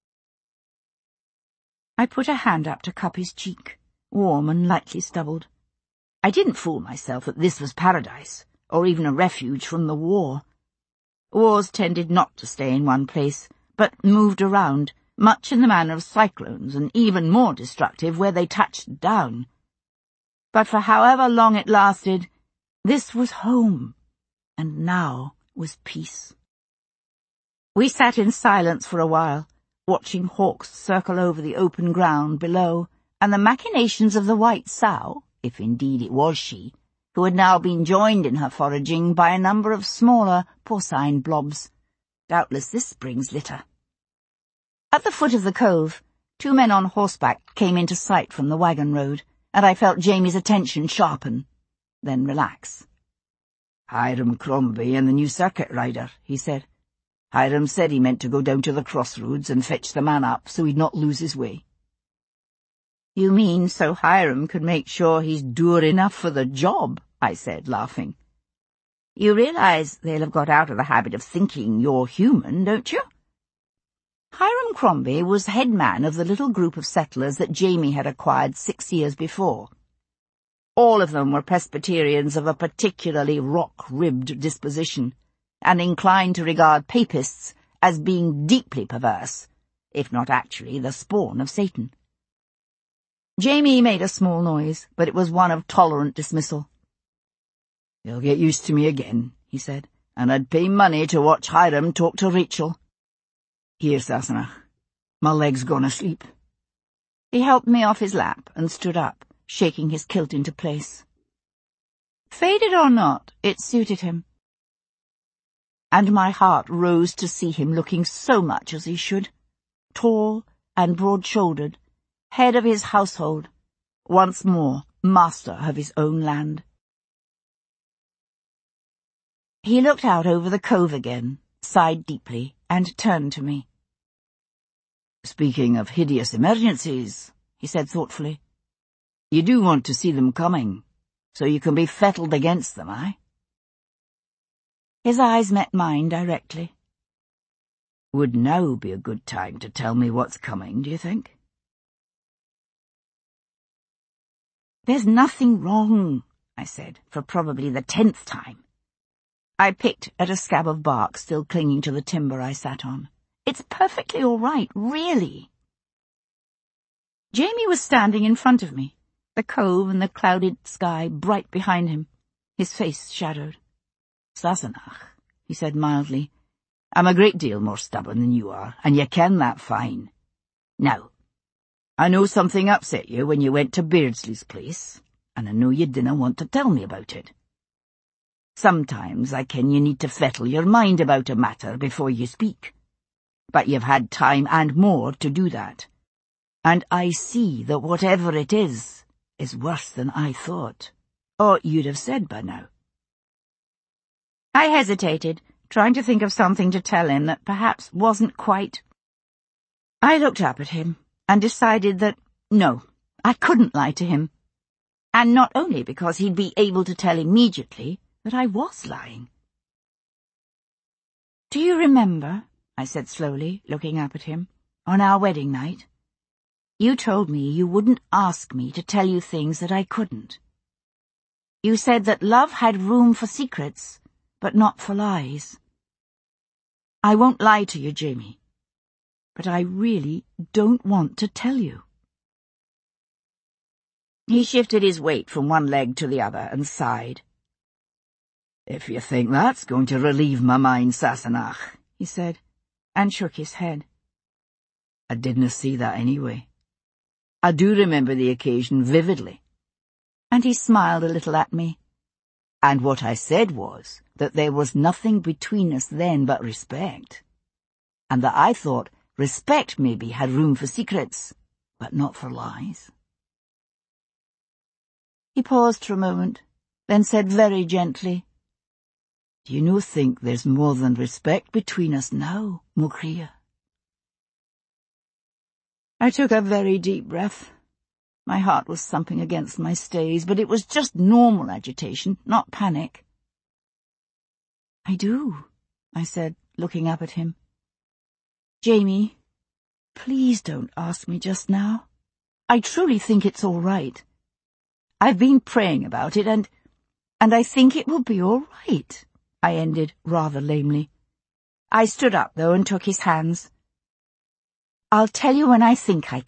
I put a hand up to cup his cheek, warm and lightly stubbled. I didn't fool myself that this was paradise, or even a refuge from the war. Wars tended not to stay in one place, but moved around, much in the manner of cyclones, and even more destructive where they touched down. But for however long it lasted, this was home, and now was peace. We sat in silence for a while, watching hawks circle over the open ground below, and the machinations of the white sow, if indeed it was she, who had now been joined in her foraging by a number of smaller porcine blobs, doubtless this spring's litter. At the foot of the cove, two men on horseback came into sight from the wagon road, and I felt Jamie's attention sharpen, then relax. Hiram Crombie and the new circuit rider, he said. Hiram said he meant to go down to the crossroads and fetch the man up so he'd not lose his way. You mean so Hiram could make sure he's dour enough for the job, I said, laughing. You realize they'll have got out of the habit of thinking you're human, don't you? Hiram Crombie was head man of the little group of settlers that Jamie had acquired six years before. All of them were Presbyterians of a particularly rock-ribbed disposition, and inclined to regard papists as being deeply perverse, if not actually the spawn of Satan. Jamie made a small noise, but it was one of tolerant dismissal. "You'll get used to me again," he said, "and I'd pay money to watch Hiram talk to Rachel. Here, Sassenach, my leg's gone asleep." He helped me off his lap and stood up, shaking his kilt into place. Faded or not, it suited him. And my heart rose to see him looking so much as he should, tall and broad-shouldered, head of his household, once more master of his own land. He looked out over the cove again, sighed deeply, and turned to me. "Speaking of hideous emergencies," he said thoughtfully, "you do want to see them coming, so you can be fettled against them, eh?" His eyes met mine directly. "Would now be a good time to tell me what's coming, do you think?" "There's nothing wrong," I said, for probably the tenth time. I picked at a scab of bark still clinging to the timber I sat on. "It's perfectly all right, really." Jamie was standing in front of me, the cove and the clouded sky bright behind him, his face shadowed. "Sassenach," he said mildly, "I'm a great deal more stubborn than you are, and you ken that fine. Now, I know something upset you when you went to Beardsley's place, and I know you didn't want to tell me about it. Sometimes I ken you need to fettle your mind about a matter before you speak, but you've had time and more to do that, and I see that whatever it is, is worse than I thought, or you'd have said by now." I hesitated, trying to think of something to tell him that perhaps wasn't quite. I looked up at him and decided that, no, I couldn't lie to him. And not only because he'd be able to tell immediately that I was lying. "Do you remember," I said slowly, looking up at him, "on our wedding night? You told me you wouldn't ask me to tell you things that I couldn't. You said that love had room for secrets, but not for lies. I won't lie to you, Jamie, but I really don't want to tell you." He shifted his weight from one leg to the other and sighed. "If you think that's going to relieve my mind, Sassenach," he said, and shook his head. "I didn't see that anyway. I do remember the occasion vividly." And he smiled a little at me. "And what I said was that there was nothing between us then but respect, and that I thought respect maybe had room for secrets, but not for lies." He paused for a moment, then said very gently, "Do you no think there's more than respect between us now, Mokria?" I took a very deep breath. My heart was thumping against my stays, but it was just normal agitation, not panic. "I do," I said, looking up at him. "Jamie, please don't ask me just now. I truly think it's all right. I've been praying about it, and, and I think it will be all right," I ended rather lamely. I stood up, though, and took his hands. "I'll tell you when I think I